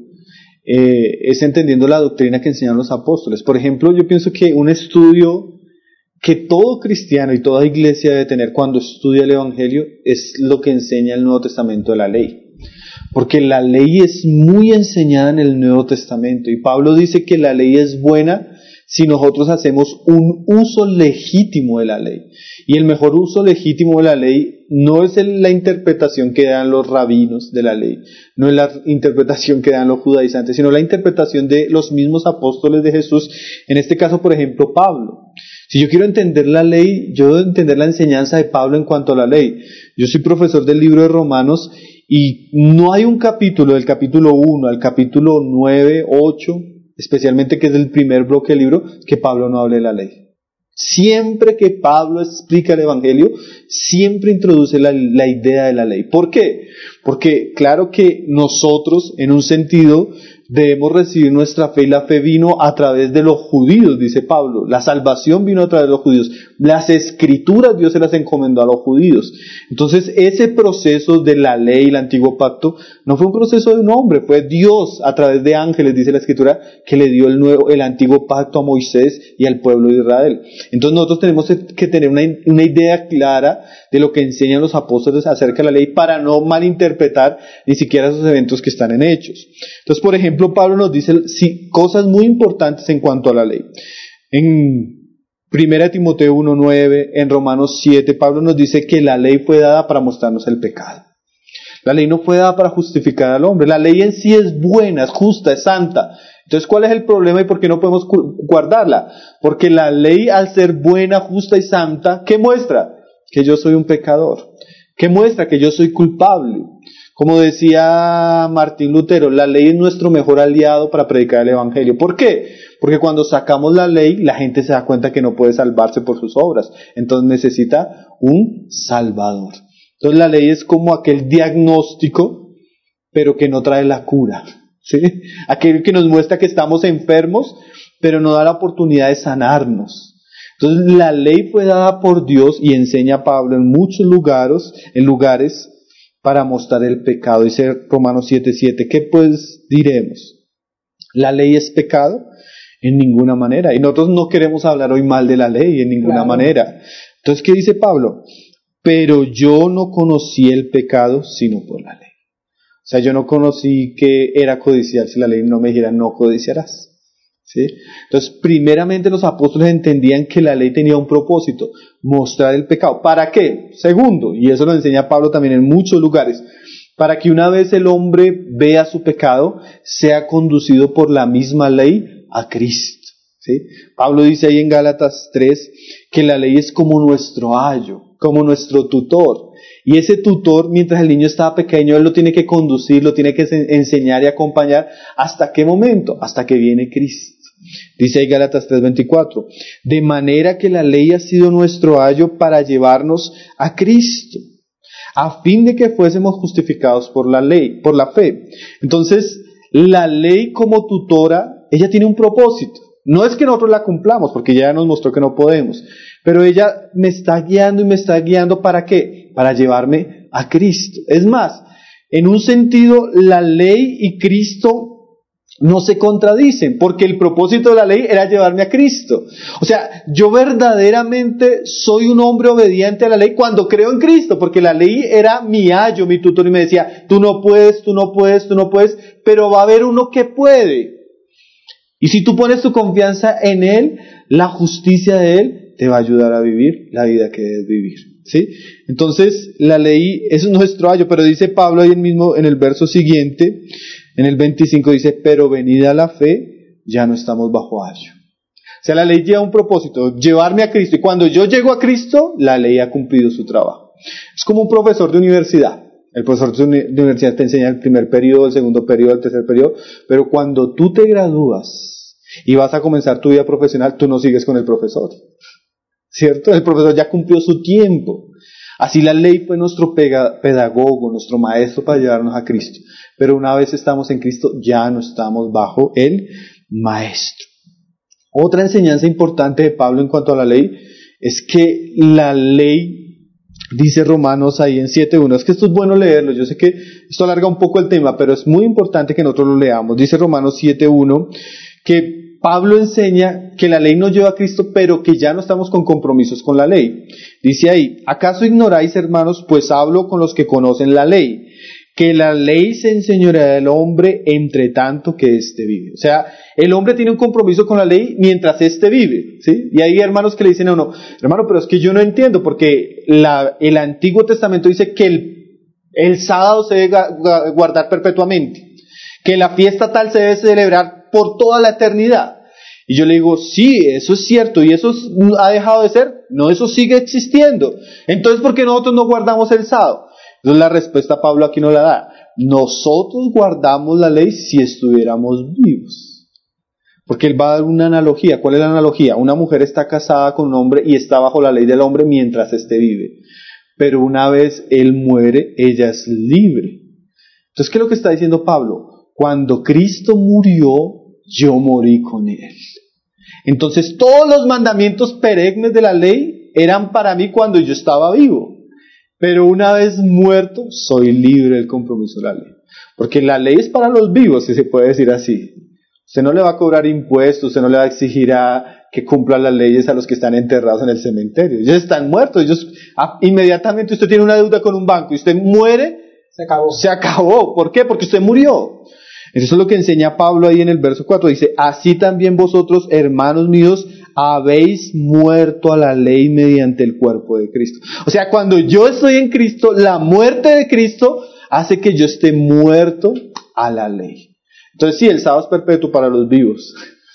es entendiendo la doctrina que enseñan los apóstoles. Por ejemplo, yo pienso que un estudio que todo cristiano y toda iglesia debe tener cuando estudia el Evangelio es lo que enseña el Nuevo Testamento de la ley. Porque la ley es muy enseñada en el Nuevo Testamento y Pablo dice que la ley es buena si nosotros hacemos un uso legítimo de la ley. Y el mejor uso legítimo de la ley no es la interpretación que dan los rabinos de la ley, no es la interpretación que dan los judaizantes, sino la interpretación de los mismos apóstoles de Jesús, en este caso, por ejemplo, Pablo. Si yo quiero entender la ley, yo debo entender la enseñanza de Pablo en cuanto a la ley. Yo soy profesor del libro de Romanos y no hay un capítulo, del capítulo 1 al capítulo 9, 8, especialmente que es el primer bloque del libro, que Pablo no hable de la ley. Siempre que Pablo explica el Evangelio, siempre introduce la idea de la ley. ¿Por qué? Porque claro que nosotros, en un sentido, debemos recibir nuestra fe, y la fe vino a través de los judíos, dice Pablo. La salvación vino a través de los judíos. Las escrituras Dios se las encomendó a los judíos. Entonces, ese proceso de la ley, el antiguo pacto, no fue un proceso de un hombre, fue Dios a través de ángeles, dice la escritura, que le dio el antiguo pacto a Moisés y al pueblo de Israel. Entonces, nosotros tenemos que tener una idea clara de lo que enseñan los apóstoles acerca de la ley para no malinterpretar ni siquiera esos eventos que están en Hechos. Entonces, por ejemplo, Pablo nos dice cosas muy importantes en cuanto a la ley. En 1 Timoteo 1:9, en Romanos 7, Pablo nos dice que la ley fue dada para mostrarnos el pecado. La ley no fue dada para justificar al hombre. La ley en sí es buena, es justa, es santa. Entonces, ¿cuál es el problema y por qué no podemos guardarla? Porque la ley, al ser buena, justa y santa, ¿qué muestra? Que yo soy un pecador. ¿Qué muestra? Que yo soy culpable. Como decía Martín Lutero, la ley es nuestro mejor aliado para predicar el Evangelio. ¿Por qué? Porque cuando sacamos la ley, la gente se da cuenta que no puede salvarse por sus obras. Entonces necesita un salvador. Entonces la ley es como aquel diagnóstico, pero que no trae la cura. ¿Sí? Aquel que nos muestra que estamos enfermos, pero no da la oportunidad de sanarnos. Entonces la ley fue dada por Dios y enseña Pablo en muchos lugares para mostrar el pecado. Dice Romanos 7:7, ¿qué pues diremos? ¿La ley es pecado? En ninguna manera. Y nosotros no queremos hablar hoy mal de la ley en ninguna manera. Entonces, ¿qué dice Pablo? Pero yo no conocí el pecado sino por la ley. O sea, yo no conocí que era codiciar si la ley no me dijera no codiciarás. ¿Sí? Entonces, primeramente los apóstoles entendían que la ley tenía un propósito, mostrar el pecado. ¿Para qué? Segundo, y eso lo enseña Pablo también en muchos lugares, para que una vez el hombre vea su pecado, sea conducido por la misma ley a Cristo. ¿Sí? Pablo dice ahí en Gálatas 3 que la ley es como nuestro ayo, como nuestro tutor. Y ese tutor, mientras el niño estaba pequeño, él lo tiene que conducir, lo tiene que enseñar y acompañar. ¿Hasta qué momento? Hasta que viene Cristo. Dice ahí Gálatas 3:24, de manera que la ley ha sido nuestro ayo para llevarnos a Cristo, a fin de que fuésemos justificados por la ley, por la fe. Entonces, la ley como tutora, ella tiene un propósito. No es que nosotros la cumplamos, porque ya nos mostró que no podemos, pero ella me está guiando y me está guiando ¿para qué? Para llevarme a Cristo. Es más, en un sentido, la ley y Cristo no se contradicen, porque el propósito de la ley era llevarme a Cristo. O sea, yo verdaderamente soy un hombre obediente a la ley cuando creo en Cristo, porque la ley era mi ayo, mi tutor, y me decía, tú no puedes, tú no puedes, tú no puedes, pero va a haber uno que puede. Y si tú pones tu confianza en Él, la justicia de Él te va a ayudar a vivir la vida que debes vivir. ¿Sí? Entonces, la ley es nuestro ayo, pero dice Pablo ahí mismo en el verso siguiente, en el 25 dice, pero venida la fe, ya no estamos bajo ayo. O sea, la ley lleva un propósito, llevarme a Cristo. Y cuando yo llego a Cristo, la ley ha cumplido su trabajo. Es como un profesor de universidad. El profesor de universidad te enseña el primer periodo, el segundo periodo, el tercer periodo. Pero cuando tú te gradúas y vas a comenzar tu vida profesional, tú no sigues con el profesor. ¿Cierto? El profesor ya cumplió su tiempo. Así la ley fue nuestro pedagogo, nuestro maestro para llevarnos a Cristo. Pero una vez estamos en Cristo, ya no estamos bajo el maestro. Otra enseñanza importante de Pablo en cuanto a la ley es que la ley, dice Romanos ahí en 7.1, es que esto es bueno leerlo, yo sé que esto alarga un poco el tema, pero es muy importante que nosotros lo leamos. Dice Romanos 7.1 que Pablo enseña que la ley nos lleva a Cristo, pero que ya no estamos con compromisos con la ley. Dice ahí, ¿acaso ignoráis, hermanos? Pues hablo con los que conocen la ley, que la ley se enseñorea del hombre entre tanto que éste vive. O sea, el hombre tiene un compromiso con la ley mientras éste vive, ¿sí? Y hay hermanos que le dicen a uno, hermano, pero es que yo no entiendo, porque el Antiguo Testamento dice que el sábado se debe guardar perpetuamente, que la fiesta tal se debe celebrar por toda la eternidad. Y yo le digo, sí, eso es cierto, y eso ha dejado de ser. No, eso sigue existiendo. Entonces, ¿por qué nosotros no guardamos el sábado? Entonces la respuesta Pablo aquí no la da. Nosotros guardamos la ley si estuviéramos vivos. Porque él va a dar una analogía. ¿Cuál es la analogía? Una mujer está casada con un hombre y está bajo la ley del hombre mientras éste vive. Pero una vez él muere, ella es libre. Entonces, ¿qué es lo que está diciendo Pablo? Cuando Cristo murió, yo morí con Él. Entonces todos los mandamientos perennes de la ley eran para mí cuando yo estaba vivo. Pero una vez muerto, soy libre del compromiso de la ley. Porque la ley es para los vivos, si se puede decir así. Usted no le va a cobrar impuestos, usted no le va a exigir que cumplan las leyes a los que están enterrados en el cementerio. Ellos están muertos. Inmediatamente usted tiene una deuda con un banco y usted muere, se acabó. ¿Por qué? Porque usted murió. Eso es lo que enseña Pablo ahí en el verso 4. Dice, así también vosotros, hermanos míos, habéis muerto a la ley mediante el cuerpo de Cristo. O sea, cuando yo estoy en Cristo, la muerte de Cristo hace que yo esté muerto a la ley. Entonces sí, el sábado es perpetuo para los vivos.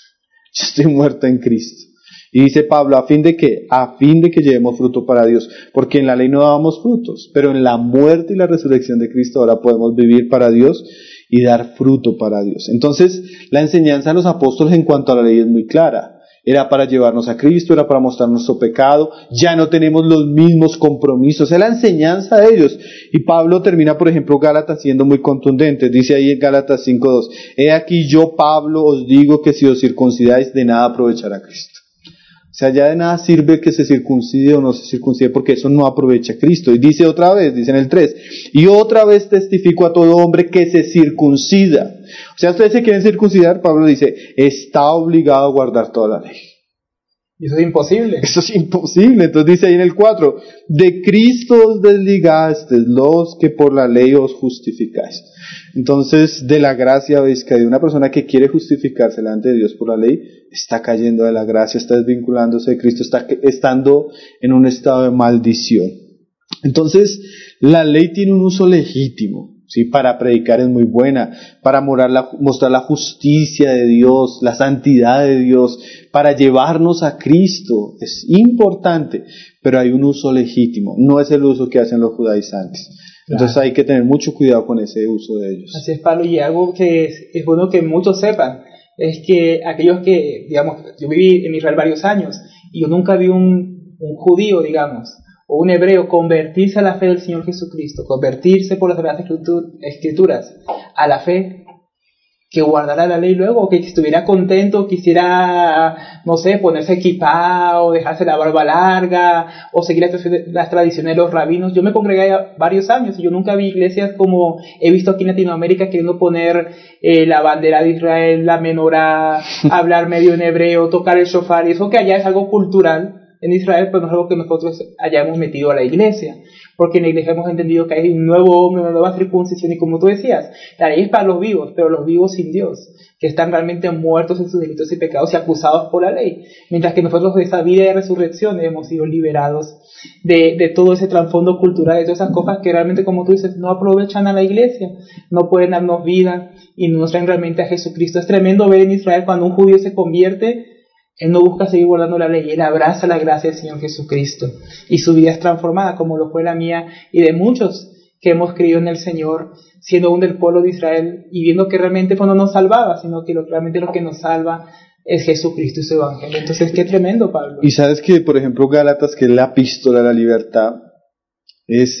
Yo estoy muerto en Cristo. Y dice Pablo, ¿a fin de qué? A fin de que llevemos fruto para Dios. Porque en la ley no dábamos frutos, pero en la muerte y la resurrección de Cristo ahora podemos vivir para Dios y dar fruto para Dios. Entonces, la enseñanza de los apóstoles en cuanto a la ley es muy clara. Era para llevarnos a Cristo, era para mostrar nuestro pecado, ya no tenemos los mismos compromisos, es la enseñanza de ellos. Y Pablo termina, por ejemplo, Gálatas siendo muy contundente, dice ahí en Gálatas 5:2, he aquí yo, Pablo, os digo que si os circuncidáis, de nada aprovechará Cristo. O sea, ya de nada sirve que se circuncide o no se circuncide, porque eso no aprovecha a Cristo. Y dice otra vez, dice en el 3, y otra vez testifico a todo hombre que se circuncida. O sea, ustedes se quieren circuncidar, Pablo dice, está obligado a guardar toda la ley. Y eso es imposible. Eso es imposible. Entonces dice ahí en el 4, de Cristo os desligasteis, los que por la ley os justificáis. Entonces, de la gracia veis que hay una persona que quiere justificarse delante de Dios por la ley, está cayendo de la gracia, está desvinculándose de Cristo, está estando en un estado de maldición. Entonces, la ley tiene un uso legítimo, ¿sí? Para predicar es muy buena, para mostrar la justicia de Dios, la santidad de Dios, para llevarnos a Cristo, es importante, pero hay un uso legítimo, no es el uso que hacen los judaizantes. Entonces hay que tener mucho cuidado con ese uso de ellos. Así es, Pablo, y algo que es bueno que muchos sepan, es que aquellos que, digamos, yo viví en Israel varios años, y yo nunca vi un judío, digamos, o un hebreo convertirse a la fe del Señor Jesucristo, convertirse por las Sagradas Escrituras a la fe, que guardara la ley luego, que estuviera contento, quisiera, no sé, ponerse equipado, dejarse la barba larga, o seguir las tradiciones de los rabinos. Yo me congregué varios años y yo nunca vi iglesias como he visto aquí en Latinoamérica, queriendo poner la bandera de Israel, la menorá, hablar medio en hebreo, tocar el shofar, y eso que allá es algo cultural en Israel, pero no es algo que nosotros allá hemos metido a la iglesia, porque en la iglesia hemos entendido que hay un nuevo hombre, una nueva circuncisión, y como tú decías, la ley es para los vivos, pero los vivos sin Dios, que están realmente muertos en sus delitos y pecados y acusados por la ley, mientras que nosotros de esa vida de resurrección hemos sido liberados de todo ese trasfondo cultural, de todas esas cosas que realmente, como tú dices, no aprovechan a la iglesia, no pueden darnos vida y no nos traen realmente a Jesucristo. Es tremendo ver en Israel cuando un judío se convierte, él no busca seguir guardando la ley, él abraza la gracia del Señor Jesucristo y su vida es transformada, como lo fue la mía y de muchos que hemos creído en el Señor, siendo aún del pueblo de Israel y viendo que realmente no nos salvaba, sino que realmente lo que nos salva es Jesucristo y su evangelio. Entonces, qué tremendo, Pablo. Y sabes que, por ejemplo, Gálatas, que es la epístola de la libertad, es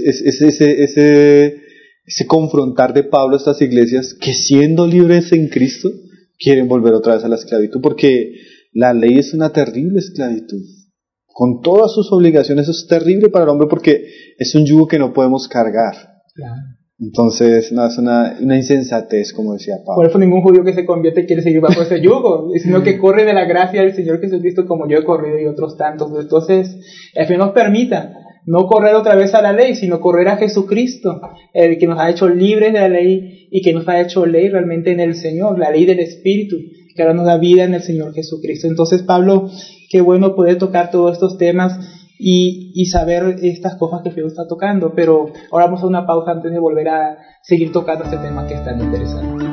ese confrontar de Pablo a estas iglesias que, siendo libres en Cristo, quieren volver otra vez a la esclavitud, porque la ley es una terrible esclavitud. Con todas sus obligaciones, es terrible para el hombre porque es un yugo que no podemos cargar. Claro. Entonces, no, es una insensatez, como decía Pablo. Por eso ningún judío que se convierte quiere seguir bajo ese yugo, sino que corre de la gracia del Señor Jesucristo, como yo he corrido y otros tantos. Entonces, el Señor nos permita no correr otra vez a la ley, sino correr a Jesucristo, el que nos ha hecho libres de la ley y que nos ha hecho ley realmente en el Señor, la ley del Espíritu, que ahora nos da vida en el Señor Jesucristo. Entonces, Pablo, qué bueno poder tocar todos estos temas y saber estas cosas que Dios está tocando, pero ahora vamos a una pausa antes de volver a seguir tocando este tema que es tan interesante.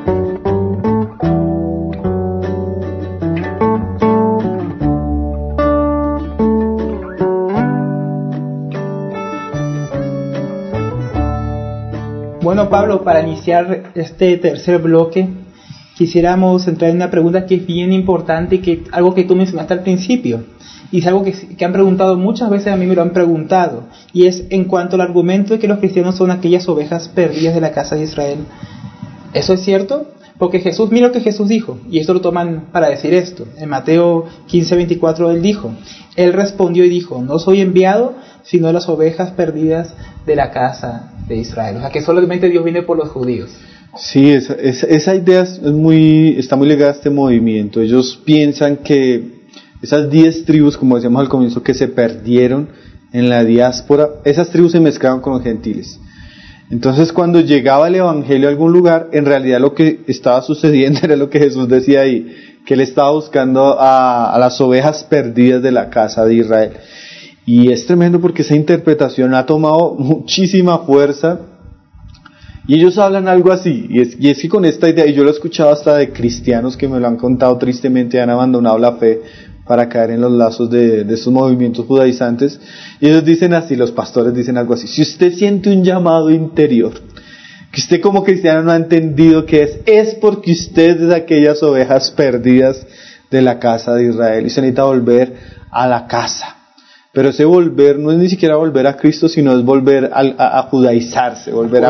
Bueno, Pablo, para iniciar este tercer bloque, quisiéramos entrar en una pregunta que es bien importante y que algo que tú mencionaste al principio, y es algo que han preguntado muchas veces, a mí me lo han preguntado, y es en cuanto al argumento de que los cristianos son aquellas ovejas perdidas de la casa de Israel. ¿Eso es cierto? Porque Jesús, mira lo que Jesús dijo, y esto lo toman para decir esto. En Mateo 15:24 él dijo, él respondió y dijo, no soy enviado sino las ovejas perdidas de la casa de Israel. O sea, que solamente Dios viene por los judíos. Sí, esa idea está muy ligada a este movimiento. Ellos piensan que esas 10 tribus, como decíamos al comienzo, que se perdieron en la diáspora, esas tribus se mezclaban con los gentiles. Entonces, cuando llegaba el evangelio a algún lugar, en realidad lo que estaba sucediendo era lo que Jesús decía ahí, que él estaba buscando a las ovejas perdidas de la casa de Israel. Y es tremendo porque esa interpretación ha tomado muchísima fuerza. Y ellos hablan algo así, y es que con esta idea, y yo lo he escuchado hasta de cristianos que me lo han contado tristemente, han abandonado la fe para caer en los lazos de estos movimientos judaizantes, y ellos dicen así, los pastores dicen algo así, si usted siente un llamado interior, que usted como cristiano no ha entendido qué es porque usted es de aquellas ovejas perdidas de la casa de Israel, y se necesita volver a la casa. Pero ese volver no es ni siquiera volver a Cristo, sino es volver a judaizarse, volver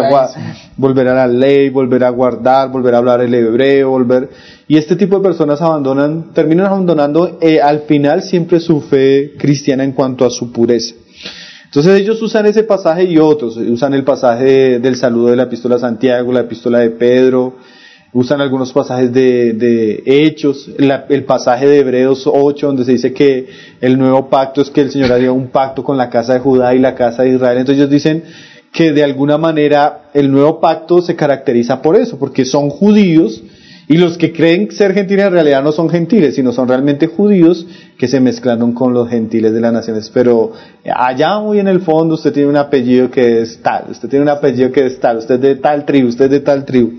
a la ley, volver a guardar, volver a hablar el hebreo, y este tipo de personas terminan abandonando al final siempre su fe cristiana en cuanto a su pureza. Entonces ellos usan ese pasaje y otros, usan el pasaje del saludo de la epístola de Santiago, la epístola de Pedro, usan algunos pasajes de Hechos, el pasaje de Hebreos 8, donde se dice que el nuevo pacto es que el Señor haría un pacto con la casa de Judá y la casa de Israel. Entonces ellos dicen que de alguna manera el nuevo pacto se caracteriza por eso, porque son judíos, y los que creen ser gentiles en realidad no son gentiles, sino son realmente judíos que se mezclaron con los gentiles de las naciones. Pero allá muy en el fondo usted tiene un apellido que es tal, usted tiene un apellido que es tal, usted es de tal tribu, usted es de tal tribu.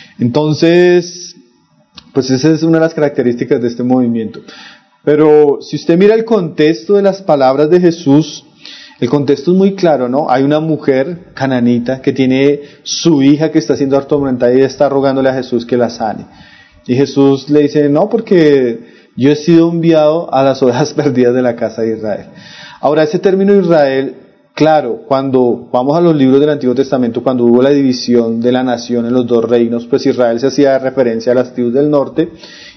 Entonces, pues esa es una de las características de este movimiento. Pero si usted mira el contexto de las palabras de Jesús, el contexto es muy claro, ¿no? Hay una mujer cananita que tiene su hija que está siendo atormentada y está rogándole a Jesús que la sane. Y Jesús le dice, no, porque yo he sido enviado a las ovejas perdidas de la casa de Israel. Ahora, ese término Israel, claro, cuando vamos a los libros del Antiguo Testamento, cuando hubo la división de la nación en los dos reinos, pues Israel se hacía referencia a las tribus del norte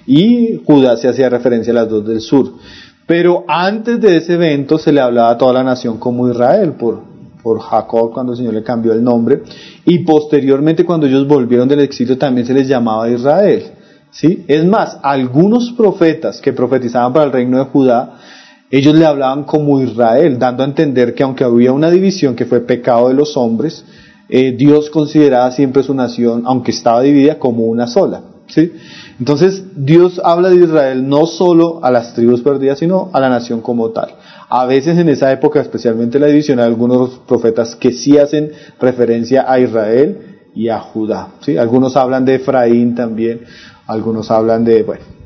y Judá se hacía referencia a las dos del sur. Pero antes de ese evento se le hablaba a toda la nación como Israel, por Jacob, cuando el Señor le cambió el nombre, y posteriormente cuando ellos volvieron del exilio también se les llamaba Israel, ¿sí? Es más, algunos profetas que profetizaban para el reino de Judá, ellos le hablaban como Israel, dando a entender que aunque había una división que fue pecado de los hombres, Dios consideraba siempre su nación, aunque estaba dividida, como una sola, ¿sí? Entonces Dios habla de Israel no solo a las tribus perdidas, sino a la nación como tal. A veces en esa época, especialmente la división, hay algunos profetas que sí hacen referencia a Israel y a Judá, ¿sí? Algunos hablan de Efraín también, algunos hablan de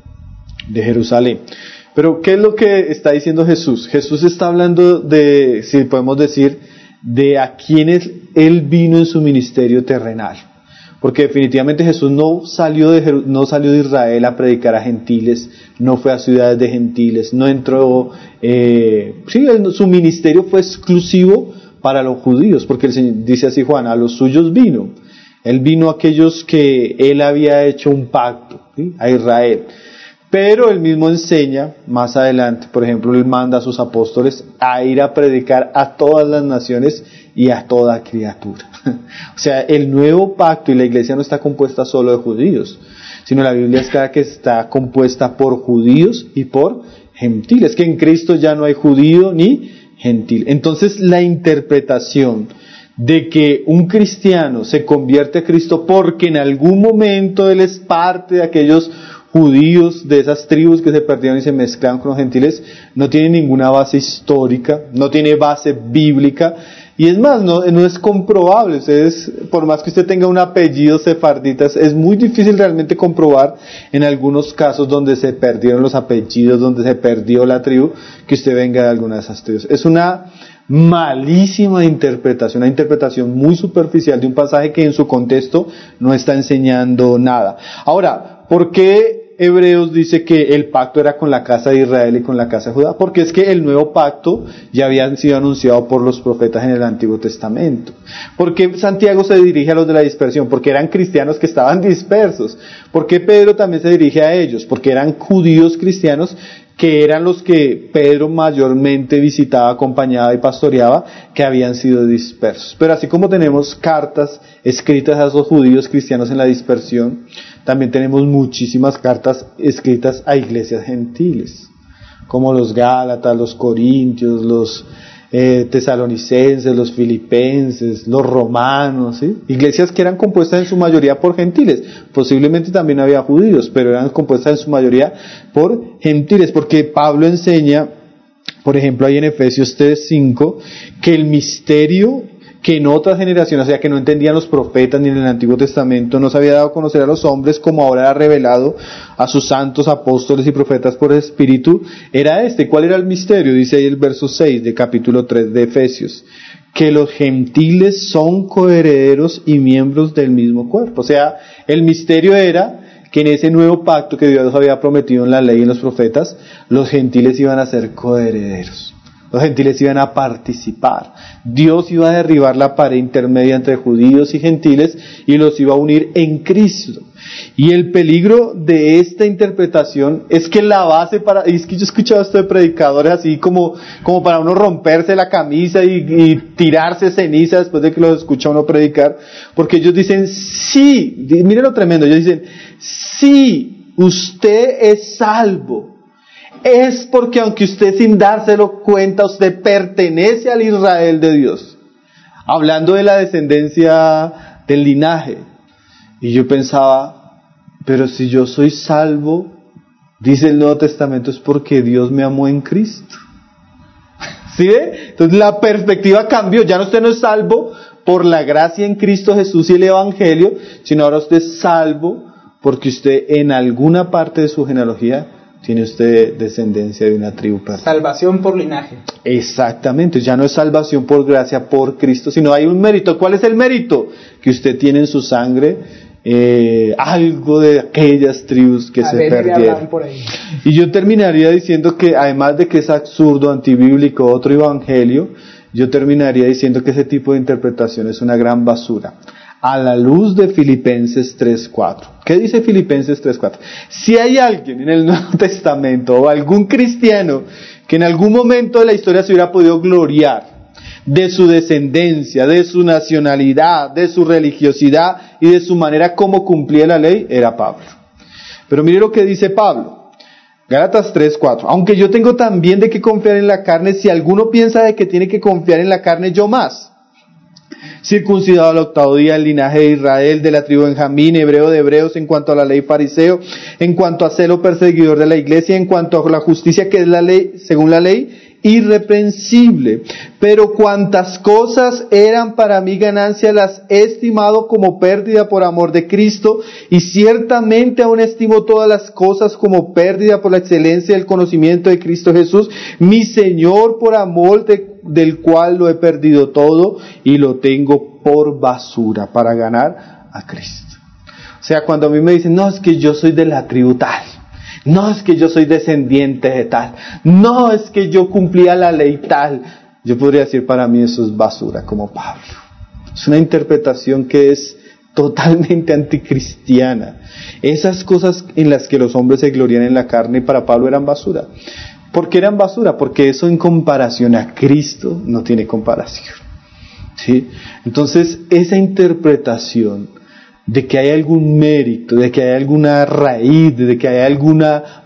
Jerusalén. Pero ¿qué es lo que está diciendo Jesús? Jesús está hablando de, si podemos decir, de a quienes Él vino en su ministerio terrenal. Porque definitivamente Jesús no salió de Israel a predicar a gentiles, no fue a ciudades de gentiles, no entró, su ministerio fue exclusivo para los judíos, porque el Señor dice así Juan, a los suyos vino. Él vino a aquellos que Él había hecho un pacto, ¿sí? A Israel. Pero Él mismo enseña, más adelante, por ejemplo, Él manda a sus apóstoles a ir a predicar a todas las naciones y a toda criatura. O sea, el nuevo pacto y la iglesia no está compuesta solo de judíos, sino la Biblia es clara que está compuesta por judíos y por gentiles, que en Cristo ya no hay judío ni gentil. Entonces la interpretación de que un cristiano se convierte a Cristo porque en algún momento él es parte de aquellos judíos de esas tribus que se perdieron y se mezclaron con los gentiles, no tiene ninguna base histórica, no tiene base bíblica, y es más, no es comprobable. Ustedes, por más que usted tenga un apellido sefardita, es muy difícil realmente comprobar en algunos casos donde se perdieron los apellidos, donde se perdió la tribu, que usted venga de alguna de esas tribus. Es una malísima interpretación, una interpretación muy superficial de un pasaje que en su contexto no está enseñando nada. Ahora, ¿por qué Hebreos dice que el pacto era con la casa de Israel y con la casa de Judá? Porque es que el nuevo pacto ya había sido anunciado por los profetas en el Antiguo Testamento. ¿Por qué Santiago se dirige a los de la dispersión? Porque eran cristianos que estaban dispersos. ¿Por qué Pedro también se dirige a ellos? Porque eran judíos cristianos que eran los que Pedro mayormente visitaba, acompañaba y pastoreaba, que habían sido dispersos. Pero así como tenemos cartas escritas a esos judíos cristianos en la dispersión, también tenemos muchísimas cartas escritas a iglesias gentiles, como los Gálatas, los Corintios, los tesalonicenses, los filipenses, los romanos, ¿sí? Iglesias que eran compuestas en su mayoría por gentiles. Posiblemente también había judíos, pero eran compuestas en su mayoría por gentiles, porque Pablo enseña, por ejemplo, ahí en Efesios 3:5, que el misterio que en otras generaciones, o sea, que no entendían los profetas ni en el Antiguo Testamento, no se había dado a conocer a los hombres, como ahora era revelado a sus santos apóstoles y profetas por el Espíritu, era este. ¿Cuál era el misterio? Dice ahí el verso 6 de capítulo 3 de Efesios, que los gentiles son coherederos y miembros del mismo cuerpo. O sea, el misterio era que en ese nuevo pacto que Dios había prometido en la ley y en los profetas, los gentiles iban a ser coherederos. Los gentiles iban a participar. Dios iba a derribar la pared intermedia entre judíos y gentiles y los iba a unir en Cristo. Y el peligro de esta interpretación es que la base y es que yo he escuchado esto de predicadores así como para uno romperse la camisa y tirarse ceniza después de que los escucha uno predicar, porque ellos dicen, sí, miren lo tremendo, ellos dicen, sí, usted es salvo. Es porque aunque usted sin dárselo cuenta, usted pertenece al Israel de Dios. Hablando de la descendencia del linaje. Y yo pensaba, pero si yo soy salvo, dice el Nuevo Testamento, es porque Dios me amó en Cristo. ¿Sí ve? Entonces la perspectiva cambió. Ya usted no es salvo por la gracia en Cristo Jesús y el Evangelio, sino ahora usted es salvo porque usted en alguna parte de su genealogía tiene usted descendencia de una tribu perdida. Salvación por linaje. Exactamente, ya no es salvación por gracia por Cristo, sino hay un mérito. ¿Cuál es el mérito? Que usted tiene en su sangre algo de aquellas tribus que se perdieron. Por ahí. Y yo terminaría diciendo que además de que es absurdo, antibíblico, otro evangelio, yo terminaría diciendo que ese tipo de interpretación es una gran basura. A la luz de Filipenses 3:4. ¿Qué dice Filipenses 3:4? Si hay alguien en el Nuevo Testamento o algún cristiano que en algún momento de la historia se hubiera podido gloriar de su descendencia, de su nacionalidad, de su religiosidad y de su manera como cumplía la ley, era Pablo. Pero mire lo que dice Pablo. Gálatas 3:4. Aunque yo tengo también de qué confiar en la carne, si alguno piensa de que tiene que confiar en la carne, yo más. Circuncidado al 8º día, el linaje de Israel, de la tribu de Benjamín, hebreo de hebreos, en cuanto a la ley fariseo, en cuanto a celo perseguidor de la iglesia, en cuanto a la justicia que es la ley, según la ley, irreprensible. Pero cuantas cosas eran para mí ganancia, las he estimado como pérdida por amor de Cristo, y ciertamente aún estimo todas las cosas como pérdida por la excelencia del conocimiento de Cristo Jesús, mi Señor, por amor del cual lo he perdido todo y lo tengo por basura para ganar a Cristo. O sea, cuando a mí me dicen, no, es que yo soy de la tribu tal, no, es que yo soy descendiente de tal, no, es que yo cumplía la ley tal, yo podría decir, para mí eso es basura, como Pablo. Es una interpretación que es totalmente anticristiana. Esas cosas en las que los hombres se glorían en la carne, para Pablo eran basura. ¿Por qué eran basura? Porque eso en comparación a Cristo no tiene comparación. ¿Sí? Entonces, esa interpretación de que hay algún mérito, de que hay alguna raíz, de que hay alguna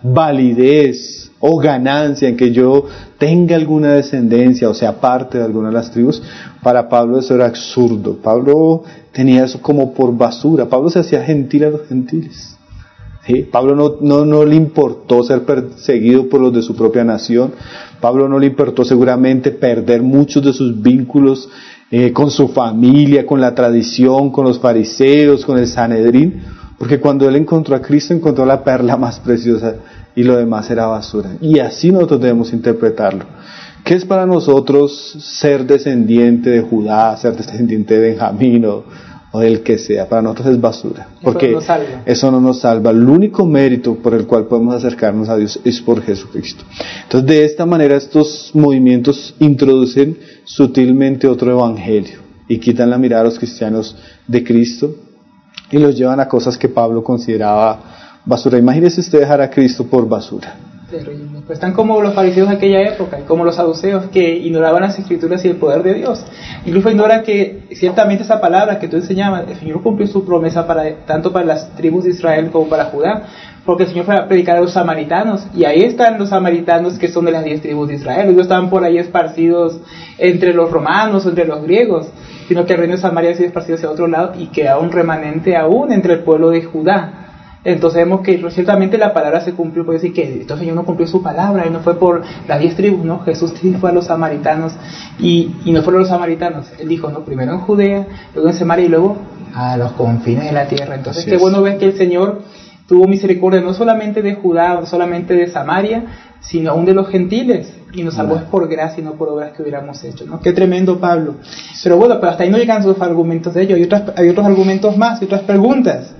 validez o ganancia en que yo tenga alguna descendencia o sea parte de alguna de las tribus, para Pablo eso era absurdo. Pablo tenía eso como por basura. Pablo se hacía gentil a los gentiles. ¿Sí? Pablo no le importó ser perseguido por los de su propia nación. Pablo no le importó seguramente perder muchos de sus vínculos con su familia, con la tradición, con los fariseos, con el Sanedrín, porque cuando él encontró a Cristo, encontró la perla más preciosa y lo demás era basura. Y así nosotros debemos interpretarlo. ¿Qué es para nosotros ser descendiente de Judá, ser descendiente de Benjamín o del que sea? Para nosotros es basura, porque eso no nos salva. El único mérito por el cual podemos acercarnos a Dios es por Jesucristo. Entonces, de esta manera estos movimientos introducen sutilmente otro evangelio y quitan la mirada a los cristianos de Cristo y los llevan a cosas que Pablo consideraba basura. Imagínese usted dejar a Cristo por basura. Terrible. Pues están como los fariseos de aquella época, como los saduceos que ignoraban las escrituras y el poder de Dios. Incluso ignoran que ciertamente esa palabra que tú enseñabas, el Señor cumplió su promesa tanto para las tribus de Israel como para Judá, porque el Señor fue a predicar a los samaritanos, y ahí están los samaritanos que son de las 10 tribus de Israel. Ellos estaban por ahí esparcidos entre los romanos, entre los griegos, sino que el reino de Samaria ha sido esparcido hacia otro lado y queda un remanente aún entre el pueblo de Judá. Entonces vemos que ciertamente la palabra se cumplió, puede decir que entonces el Señor no cumplió su palabra, y no fue por las 10 tribus, ¿no? Jesús fue a los samaritanos, y no fueron los samaritanos, Él dijo, no, primero en Judea, luego en Samaria y luego a los confines de la tierra. Entonces qué bueno ver que el Señor tuvo misericordia no solamente de Judá, no solamente de Samaria, sino aún de los gentiles, y nos salvó por gracia y no por obras que hubiéramos hecho, ¿no? Qué tremendo Pablo. Pero bueno, pero hasta ahí no llegan sus argumentos de ellos, hay otros argumentos más y otras preguntas.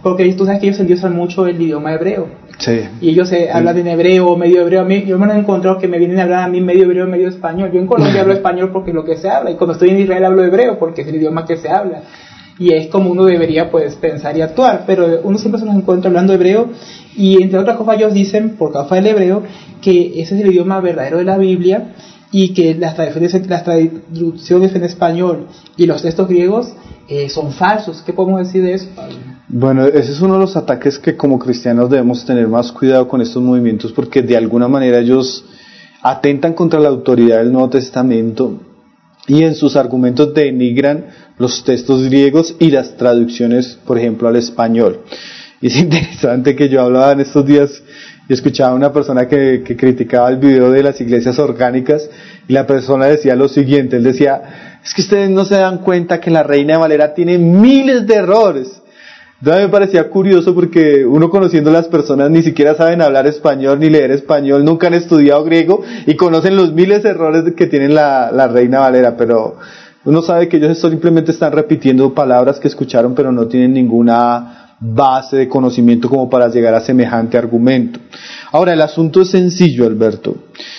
porque tú sabes que ellos endiosan mucho el idioma hebreo. Sí. Y ellos hablan en hebreo, medio hebreo. Yo me lo he encontrado que me vienen a hablar a mí medio hebreo, medio español. Yo en Colombia hablo español porque es lo que se habla, y cuando estoy en Israel hablo hebreo porque es el idioma que se habla. Y es como uno debería pues pensar y actuar, pero uno siempre se los encuentra hablando hebreo, y entre otras cosas ellos dicen, por causa del hebreo, que ese es el idioma verdadero de la Biblia, y que las traducciones en español y los textos griegos son falsos. ¿Qué podemos decir de eso, Pablo? Bueno, ese es uno de los ataques que como cristianos debemos tener más cuidado con estos movimientos, porque de alguna manera ellos atentan contra la autoridad del Nuevo Testamento y en sus argumentos denigran los textos griegos y las traducciones, por ejemplo, al español. Y es interesante que yo hablaba en estos días y escuchaba a una persona que criticaba el video de las iglesias orgánicas, y la persona decía lo siguiente, él decía: es que ustedes no se dan cuenta que la Reina Valera tiene miles de errores. Entonces me parecía curioso, porque uno, conociendo a las personas, ni siquiera saben hablar español ni leer español, nunca han estudiado griego y conocen los miles de errores que tiene la Reina Valera, pero uno sabe que ellos simplemente están repitiendo palabras que escucharon, pero no tienen ninguna base de conocimiento como para llegar a semejante argumento. Ahora, el asunto es sencillo, Alberto.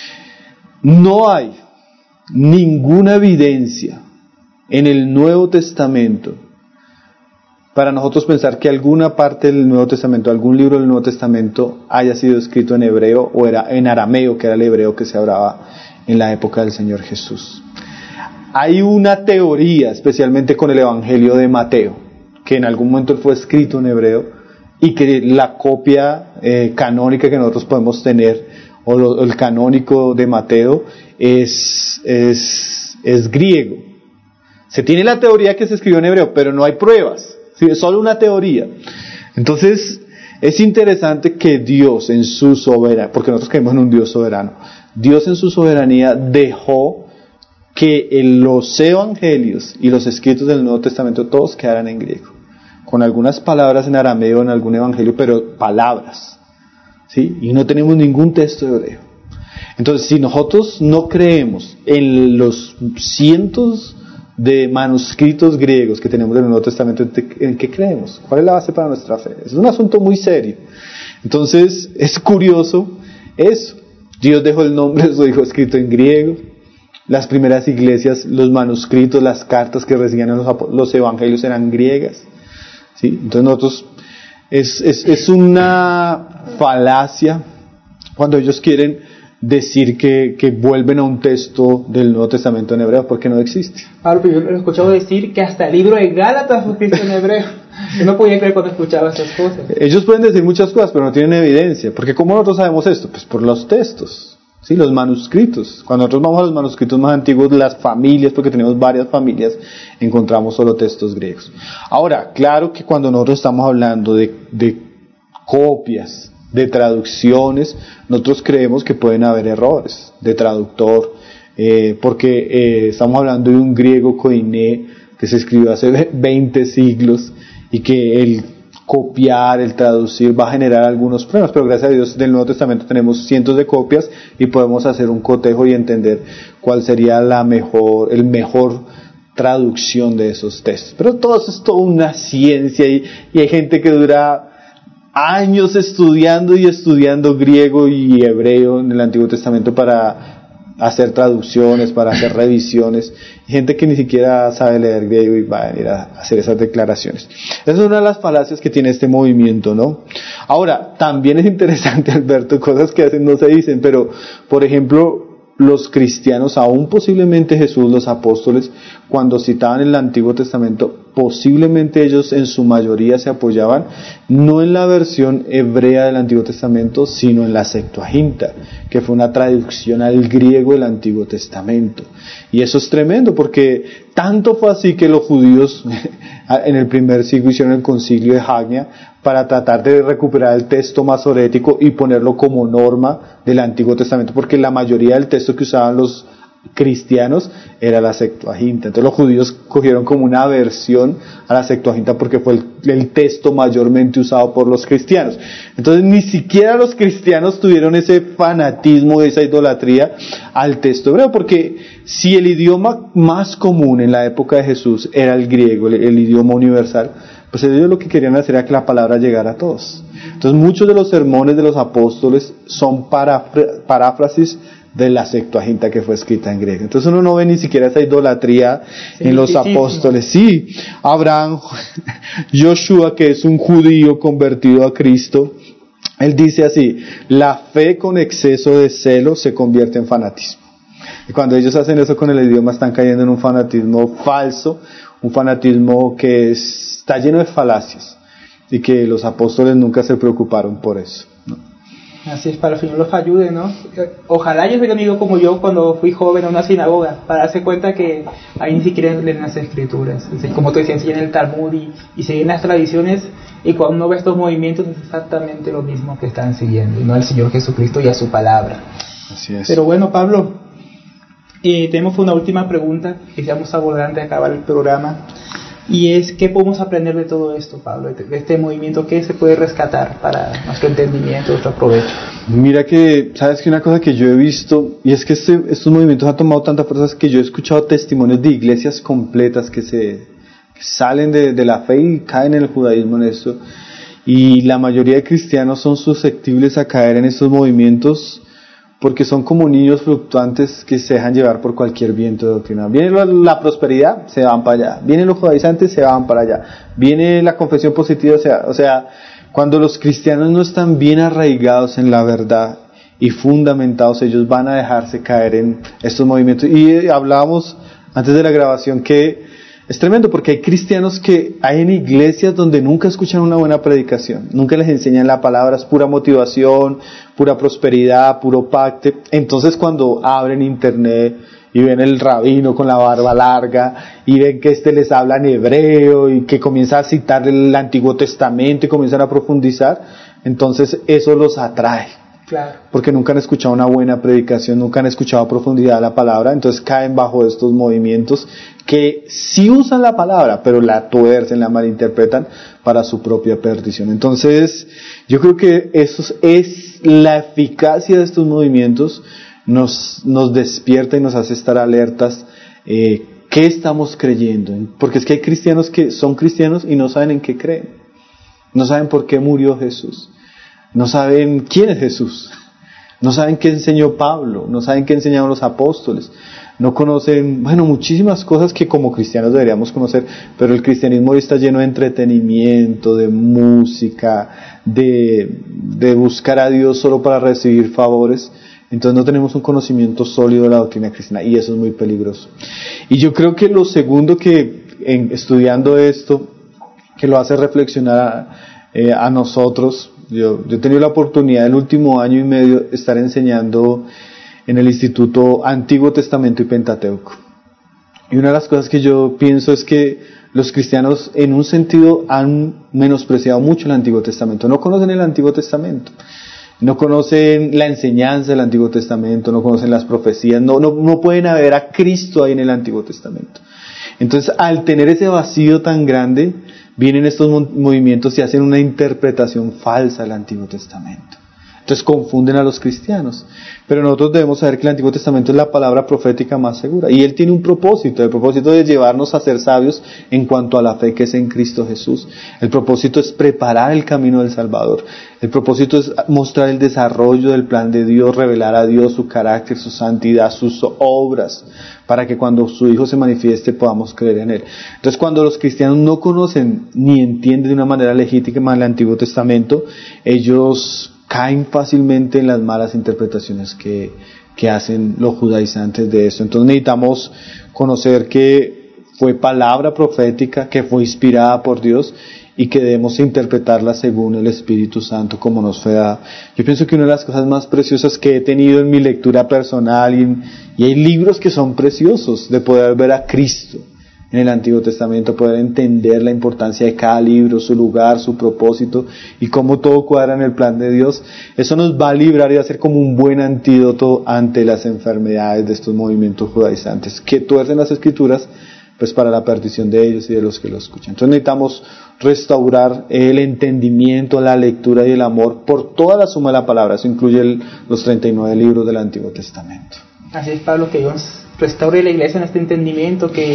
No hay ninguna evidencia en el Nuevo Testamento para nosotros pensar que alguna parte del Nuevo Testamento, algún libro del Nuevo Testamento haya sido escrito en hebreo o era en arameo, que era el hebreo que se hablaba en la época del Señor Jesús. Hay una teoría, especialmente con el Evangelio de Mateo, que en algún momento fue escrito en hebreo, y que la copia canónica que nosotros podemos tener, o el canónico de Mateo, es griego. Se tiene la teoría que se escribió en hebreo, pero no hay pruebas. Sí, es solo una teoría. Entonces, es interesante que Dios en su soberanía, porque nosotros creemos en un Dios soberano, Dios en su soberanía dejó que los evangelios y los escritos del Nuevo Testamento todos quedaran en griego, con algunas palabras en arameo en algún evangelio, pero palabras, ¿sí? Y no tenemos ningún texto hebreo. Entonces, si nosotros no creemos en los cientos de manuscritos griegos que tenemos del Nuevo Testamento, ¿en qué creemos? ¿Cuál es la base para nuestra fe? Es un asunto muy serio. Entonces, es curioso eso. Dios dejó el nombre de su Hijo escrito en griego. Las primeras iglesias, los manuscritos, las cartas que recibían los evangelios eran griegas, ¿sí? Entonces nosotros, es una falacia cuando ellos quieren decir que vuelven a un texto del Nuevo Testamento en hebreo, porque no existe. Claro, pero yo lo he escuchado decir que hasta el libro de Gálatas fue escrito en hebreo. Yo no podía creer cuando escuchaba esas cosas. Ellos pueden decir muchas cosas, pero no tienen evidencia. Porque ¿cómo nosotros sabemos esto? Pues por los textos, ¿sí? Los manuscritos. Cuando nosotros vamos a los manuscritos más antiguos, las familias, porque tenemos varias familias, encontramos solo textos griegos. Ahora, claro que cuando nosotros estamos hablando de copias, de traducciones, nosotros creemos que pueden haber errores de traductor, porque estamos hablando de un griego koiné que se escribió hace 20 siglos, y que el copiar, el traducir va a generar algunos problemas, pero gracias a Dios del Nuevo Testamento tenemos cientos de copias y podemos hacer un cotejo y entender cuál sería el mejor traducción de esos textos. Pero todo eso es toda una ciencia, y hay gente que dura años estudiando griego y hebreo en el Antiguo Testamento para hacer traducciones, para hacer revisiones. Hay gente que ni siquiera sabe leer griego y va a venir a hacer esas declaraciones. Esa es una de las falacias que tiene este movimiento, ¿no? Ahora, también es interesante, Alberto, cosas que a veces no se dicen, pero, por ejemplo, los cristianos, aún posiblemente Jesús, los apóstoles, cuando citaban el Antiguo Testamento, posiblemente ellos en su mayoría se apoyaban no en la versión hebrea del Antiguo Testamento, sino en la Septuaginta, que fue una traducción al griego del Antiguo Testamento. Y eso es tremendo, porque tanto fue así que los judíos en el primer siglo hicieron el concilio de Hagnia para tratar de recuperar el texto masorético y ponerlo como norma del Antiguo Testamento, porque la mayoría del texto que usaban los cristianos era la Septuaginta. Entonces los judíos cogieron como una aversión a la Septuaginta porque fue el texto mayormente usado por los cristianos. Entonces ni siquiera los cristianos tuvieron ese fanatismo, esa idolatría al texto hebreo, porque si el idioma más común en la época de Jesús era el griego, el idioma universal, pues ellos lo que querían hacer era que la palabra llegara a todos. Entonces muchos de los sermones de los apóstoles son paráfrasis de la Septuaginta que fue escrita en griego. Entonces uno no ve ni siquiera esa idolatría en los apóstoles. Sí, Abraham, Joshua, que es un judío convertido a Cristo, él dice así: la fe con exceso de celo se convierte en fanatismo. Y cuando ellos hacen eso con el idioma, están cayendo en un fanatismo falso, un fanatismo que está lleno de falacias, y que los apóstoles nunca se preocuparon por eso, ¿no? Así es, para el Señor los ayude, ¿no? Ojalá yo fuera amigo como yo cuando fui joven a una sinagoga, para darse cuenta que ahí ni siquiera leen las escrituras. Como tú decías, enseñan el Talmud y siguen las tradiciones, y cuando uno ve estos movimientos es exactamente lo mismo que están siguiendo, y no al Señor Jesucristo y a su palabra. Así es. Pero bueno, Pablo, tenemos una última pregunta que vamos a abordar antes de acabar el programa. Y es, ¿qué podemos aprender de todo esto, Pablo? De este movimiento, ¿qué se puede rescatar para nuestro entendimiento, nuestro provecho? Mira que, sabes que una cosa que yo he visto, y es que estos movimientos han tomado tantas fuerzas que yo he escuchado testimonios de iglesias completas que salen de la fe y caen en el judaísmo en esto. Y la mayoría de cristianos son susceptibles a caer en estos movimientos porque son como niños fluctuantes que se dejan llevar por cualquier viento de doctrina. Viene la prosperidad, se van para allá. Vienen los judaizantes, se van para allá. Viene la confesión positiva, o sea, cuando los cristianos no están bien arraigados en la verdad y fundamentados, ellos van a dejarse caer en estos movimientos. Y hablábamos antes de la grabación que es tremendo, porque hay cristianos que hay en iglesias donde nunca escuchan una buena predicación, nunca les enseñan la palabra, es pura motivación, pura prosperidad, puro pacto. Entonces cuando abren internet y ven el rabino con la barba larga y ven que les habla en hebreo y que comienza a citar el Antiguo Testamento y comienzan a profundizar, entonces eso los atrae. Claro. Porque nunca han escuchado una buena predicación, nunca han escuchado a profundidad la palabra, entonces caen bajo estos movimientos que sí usan la palabra, pero la tuercen, la malinterpretan para su propia perdición. Entonces, yo creo que eso es la eficacia de estos movimientos, nos despierta y nos hace estar alertas. ¿Qué estamos creyendo? Porque es que hay cristianos que son cristianos y no saben en qué creen, no saben por qué murió Jesús, no saben quién es Jesús, no saben qué enseñó Pablo, no saben qué enseñaron los apóstoles, no conocen, muchísimas cosas que como cristianos deberíamos conocer, pero el cristianismo hoy está lleno de entretenimiento, de música, de buscar a Dios solo para recibir favores. Entonces no tenemos un conocimiento sólido de la doctrina cristiana, y eso es muy peligroso. Y yo creo que lo segundo que, estudiando esto, que lo hace reflexionar a nosotros, yo he tenido la oportunidad el último año y medio de estar enseñando en el Instituto Antiguo Testamento y Pentateuco. Y una de las cosas que yo pienso es que los cristianos en un sentido han menospreciado mucho el Antiguo Testamento, no conocen el Antiguo Testamento, no conocen la enseñanza del Antiguo Testamento, no conocen las profecías, no pueden ver a Cristo ahí en el Antiguo Testamento. Entonces, al tener ese vacío tan grande, vienen estos movimientos y hacen una interpretación falsa del Antiguo Testamento. Entonces confunden a los cristianos. Pero nosotros debemos saber que el Antiguo Testamento es la palabra profética más segura. Y Él tiene un propósito, el propósito de llevarnos a ser sabios en cuanto a la fe que es en Cristo Jesús. El propósito es preparar el camino del Salvador. El propósito es mostrar el desarrollo del plan de Dios, revelar a Dios su carácter, su santidad, sus obras, para que cuando su Hijo se manifieste podamos creer en Él. Entonces, cuando los cristianos no conocen ni entienden de una manera legítima el Antiguo Testamento, ellos caen fácilmente en las malas interpretaciones que hacen los judaizantes de esto. Entonces necesitamos conocer que fue palabra profética, que fue inspirada por Dios y que debemos interpretarla según el Espíritu Santo como nos fue dada. Yo pienso que una de las cosas más preciosas que he tenido en mi lectura personal, y hay libros que son preciosos, de poder ver a Cristo en el Antiguo Testamento, poder entender la importancia de cada libro, su lugar, su propósito y cómo todo cuadra en el plan de Dios. Eso nos va a librar y va a ser como un buen antídoto ante las enfermedades de estos movimientos judaizantes que tuercen las Escrituras pues para la perdición de ellos y de los que lo escuchan. Entonces necesitamos restaurar el entendimiento, la lectura y el amor por toda la suma de la palabra. Eso incluye los 39 libros del Antiguo Testamento. Así es, Pablo, que Dios restaure la iglesia en este entendimiento, que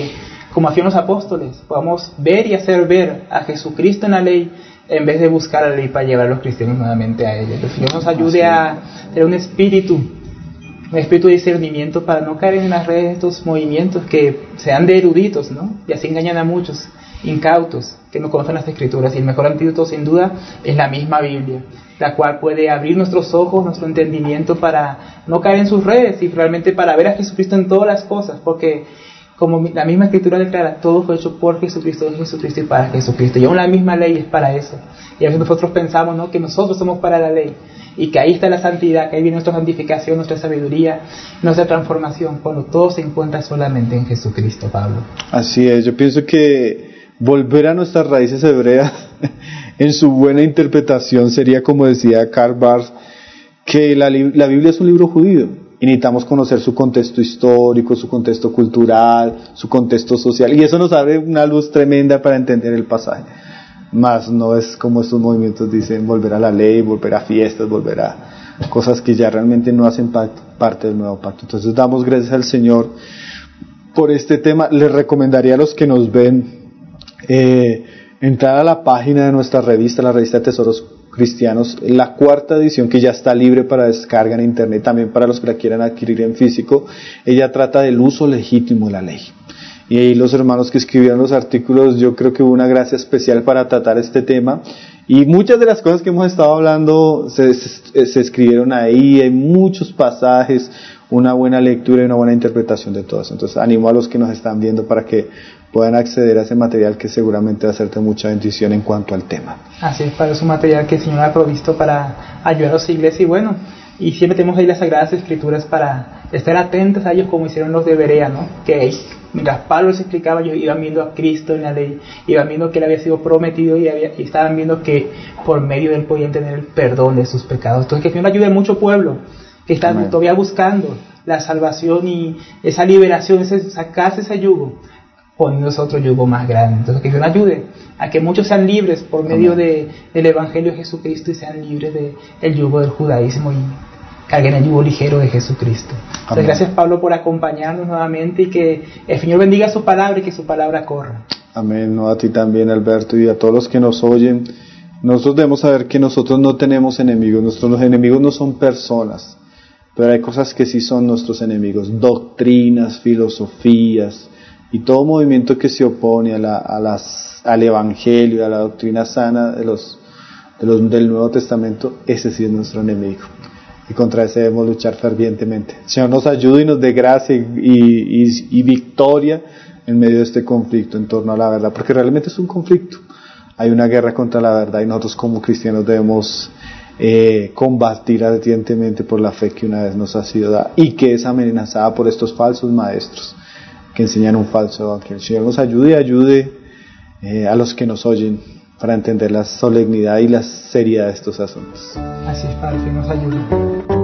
como hacían los apóstoles, podamos ver y hacer ver a Jesucristo en la ley, en vez de buscar la ley para llevar a los cristianos nuevamente a ella. Que el Señor nos ayude a tener un espíritu de discernimiento para no caer en las redes de estos movimientos que sean de eruditos, ¿no? Y así engañan a muchos incautos que no conocen las Escrituras. Y el mejor antídoto, sin duda, es la misma Biblia, la cual puede abrir nuestros ojos, nuestro entendimiento para no caer en sus redes y realmente para ver a Jesucristo en todas las cosas, porque como la misma Escritura declara, todo fue hecho por Jesucristo, de Jesucristo y para Jesucristo. Y aún la misma ley es para eso. Y a veces nosotros pensamos, ¿no?, que nosotros somos para la ley y que ahí está la santidad, que ahí viene nuestra santificación, nuestra sabiduría, nuestra transformación, cuando todo se encuentra solamente en Jesucristo, Pablo. Así es, yo pienso que volver a nuestras raíces hebreas en su buena interpretación sería, como decía Karl Barth, que la Biblia es un libro judío y necesitamos conocer su contexto histórico, su contexto cultural, su contexto social, y eso nos abre una luz tremenda para entender el pasaje. Más no es como estos movimientos dicen volver a la ley, volver a fiestas, volver a cosas que ya realmente no hacen parte del nuevo pacto. Entonces damos gracias al Señor por este tema. Les recomendaría a los que nos ven entrar a la página de nuestra revista, la revista de Tesoros Cristianos, la 4ª edición, que ya está libre para descarga en internet, también para los que la quieran adquirir en físico. Ella trata del uso legítimo de la ley. Y ahí los hermanos que escribieron los artículos, yo creo que hubo una gracia especial para tratar este tema. Y muchas de las cosas que hemos estado hablando se escribieron ahí, hay muchos pasajes, una buena lectura y una buena interpretación de todo eso. Entonces animo a los que nos están viendo para que puedan acceder a ese material, que seguramente va a ser de mucha bendición en cuanto al tema. Así es, para es un material que el Señor ha provisto para ayudar a su iglesia, y bueno, y siempre tenemos ahí las Sagradas Escrituras para estar atentos a ellos, como hicieron los de Berea, ¿no? Que mientras Pablo les explicaba, ellos iban viendo a Cristo en la ley, iban viendo que él había sido prometido y estaban viendo que por medio de él podían tener el perdón de sus pecados. Entonces que el Señor ayude a mucho pueblo que está todavía buscando la salvación y esa liberación, sacarse ese yugo, poniéndose otro yugo más grande. Entonces que Dios nos ayude a que muchos sean libres por medio del Evangelio de Jesucristo y sean libres del yugo del judaísmo y carguen el yugo ligero de Jesucristo. Entonces gracias, Pablo, por acompañarnos nuevamente, y que el Señor bendiga su palabra y que su palabra corra. Amén. No, a ti también, Alberto, y a todos los que nos oyen. Nosotros debemos saber que nosotros no tenemos enemigos. Nuestros enemigos no son personas, pero hay cosas que sí son nuestros enemigos: doctrinas, filosofías y todo movimiento que se opone al Evangelio, a la doctrina sana del Nuevo Testamento. Ese sí es nuestro enemigo, y contra ese debemos luchar fervientemente. El Señor nos ayude y nos dé gracia y victoria en medio de este conflicto en torno a la verdad, porque realmente es un conflicto. Hay una guerra contra la verdad, y nosotros como cristianos debemos combatir ardientemente por la fe que una vez nos ha sido dada y que es amenazada por estos falsos maestros que enseñan un falso evangelio. El Señor nos ayude y ayude a los que nos oyen para entender la solemnidad y la seriedad de estos asuntos. Así es, Padre, que nos ayude.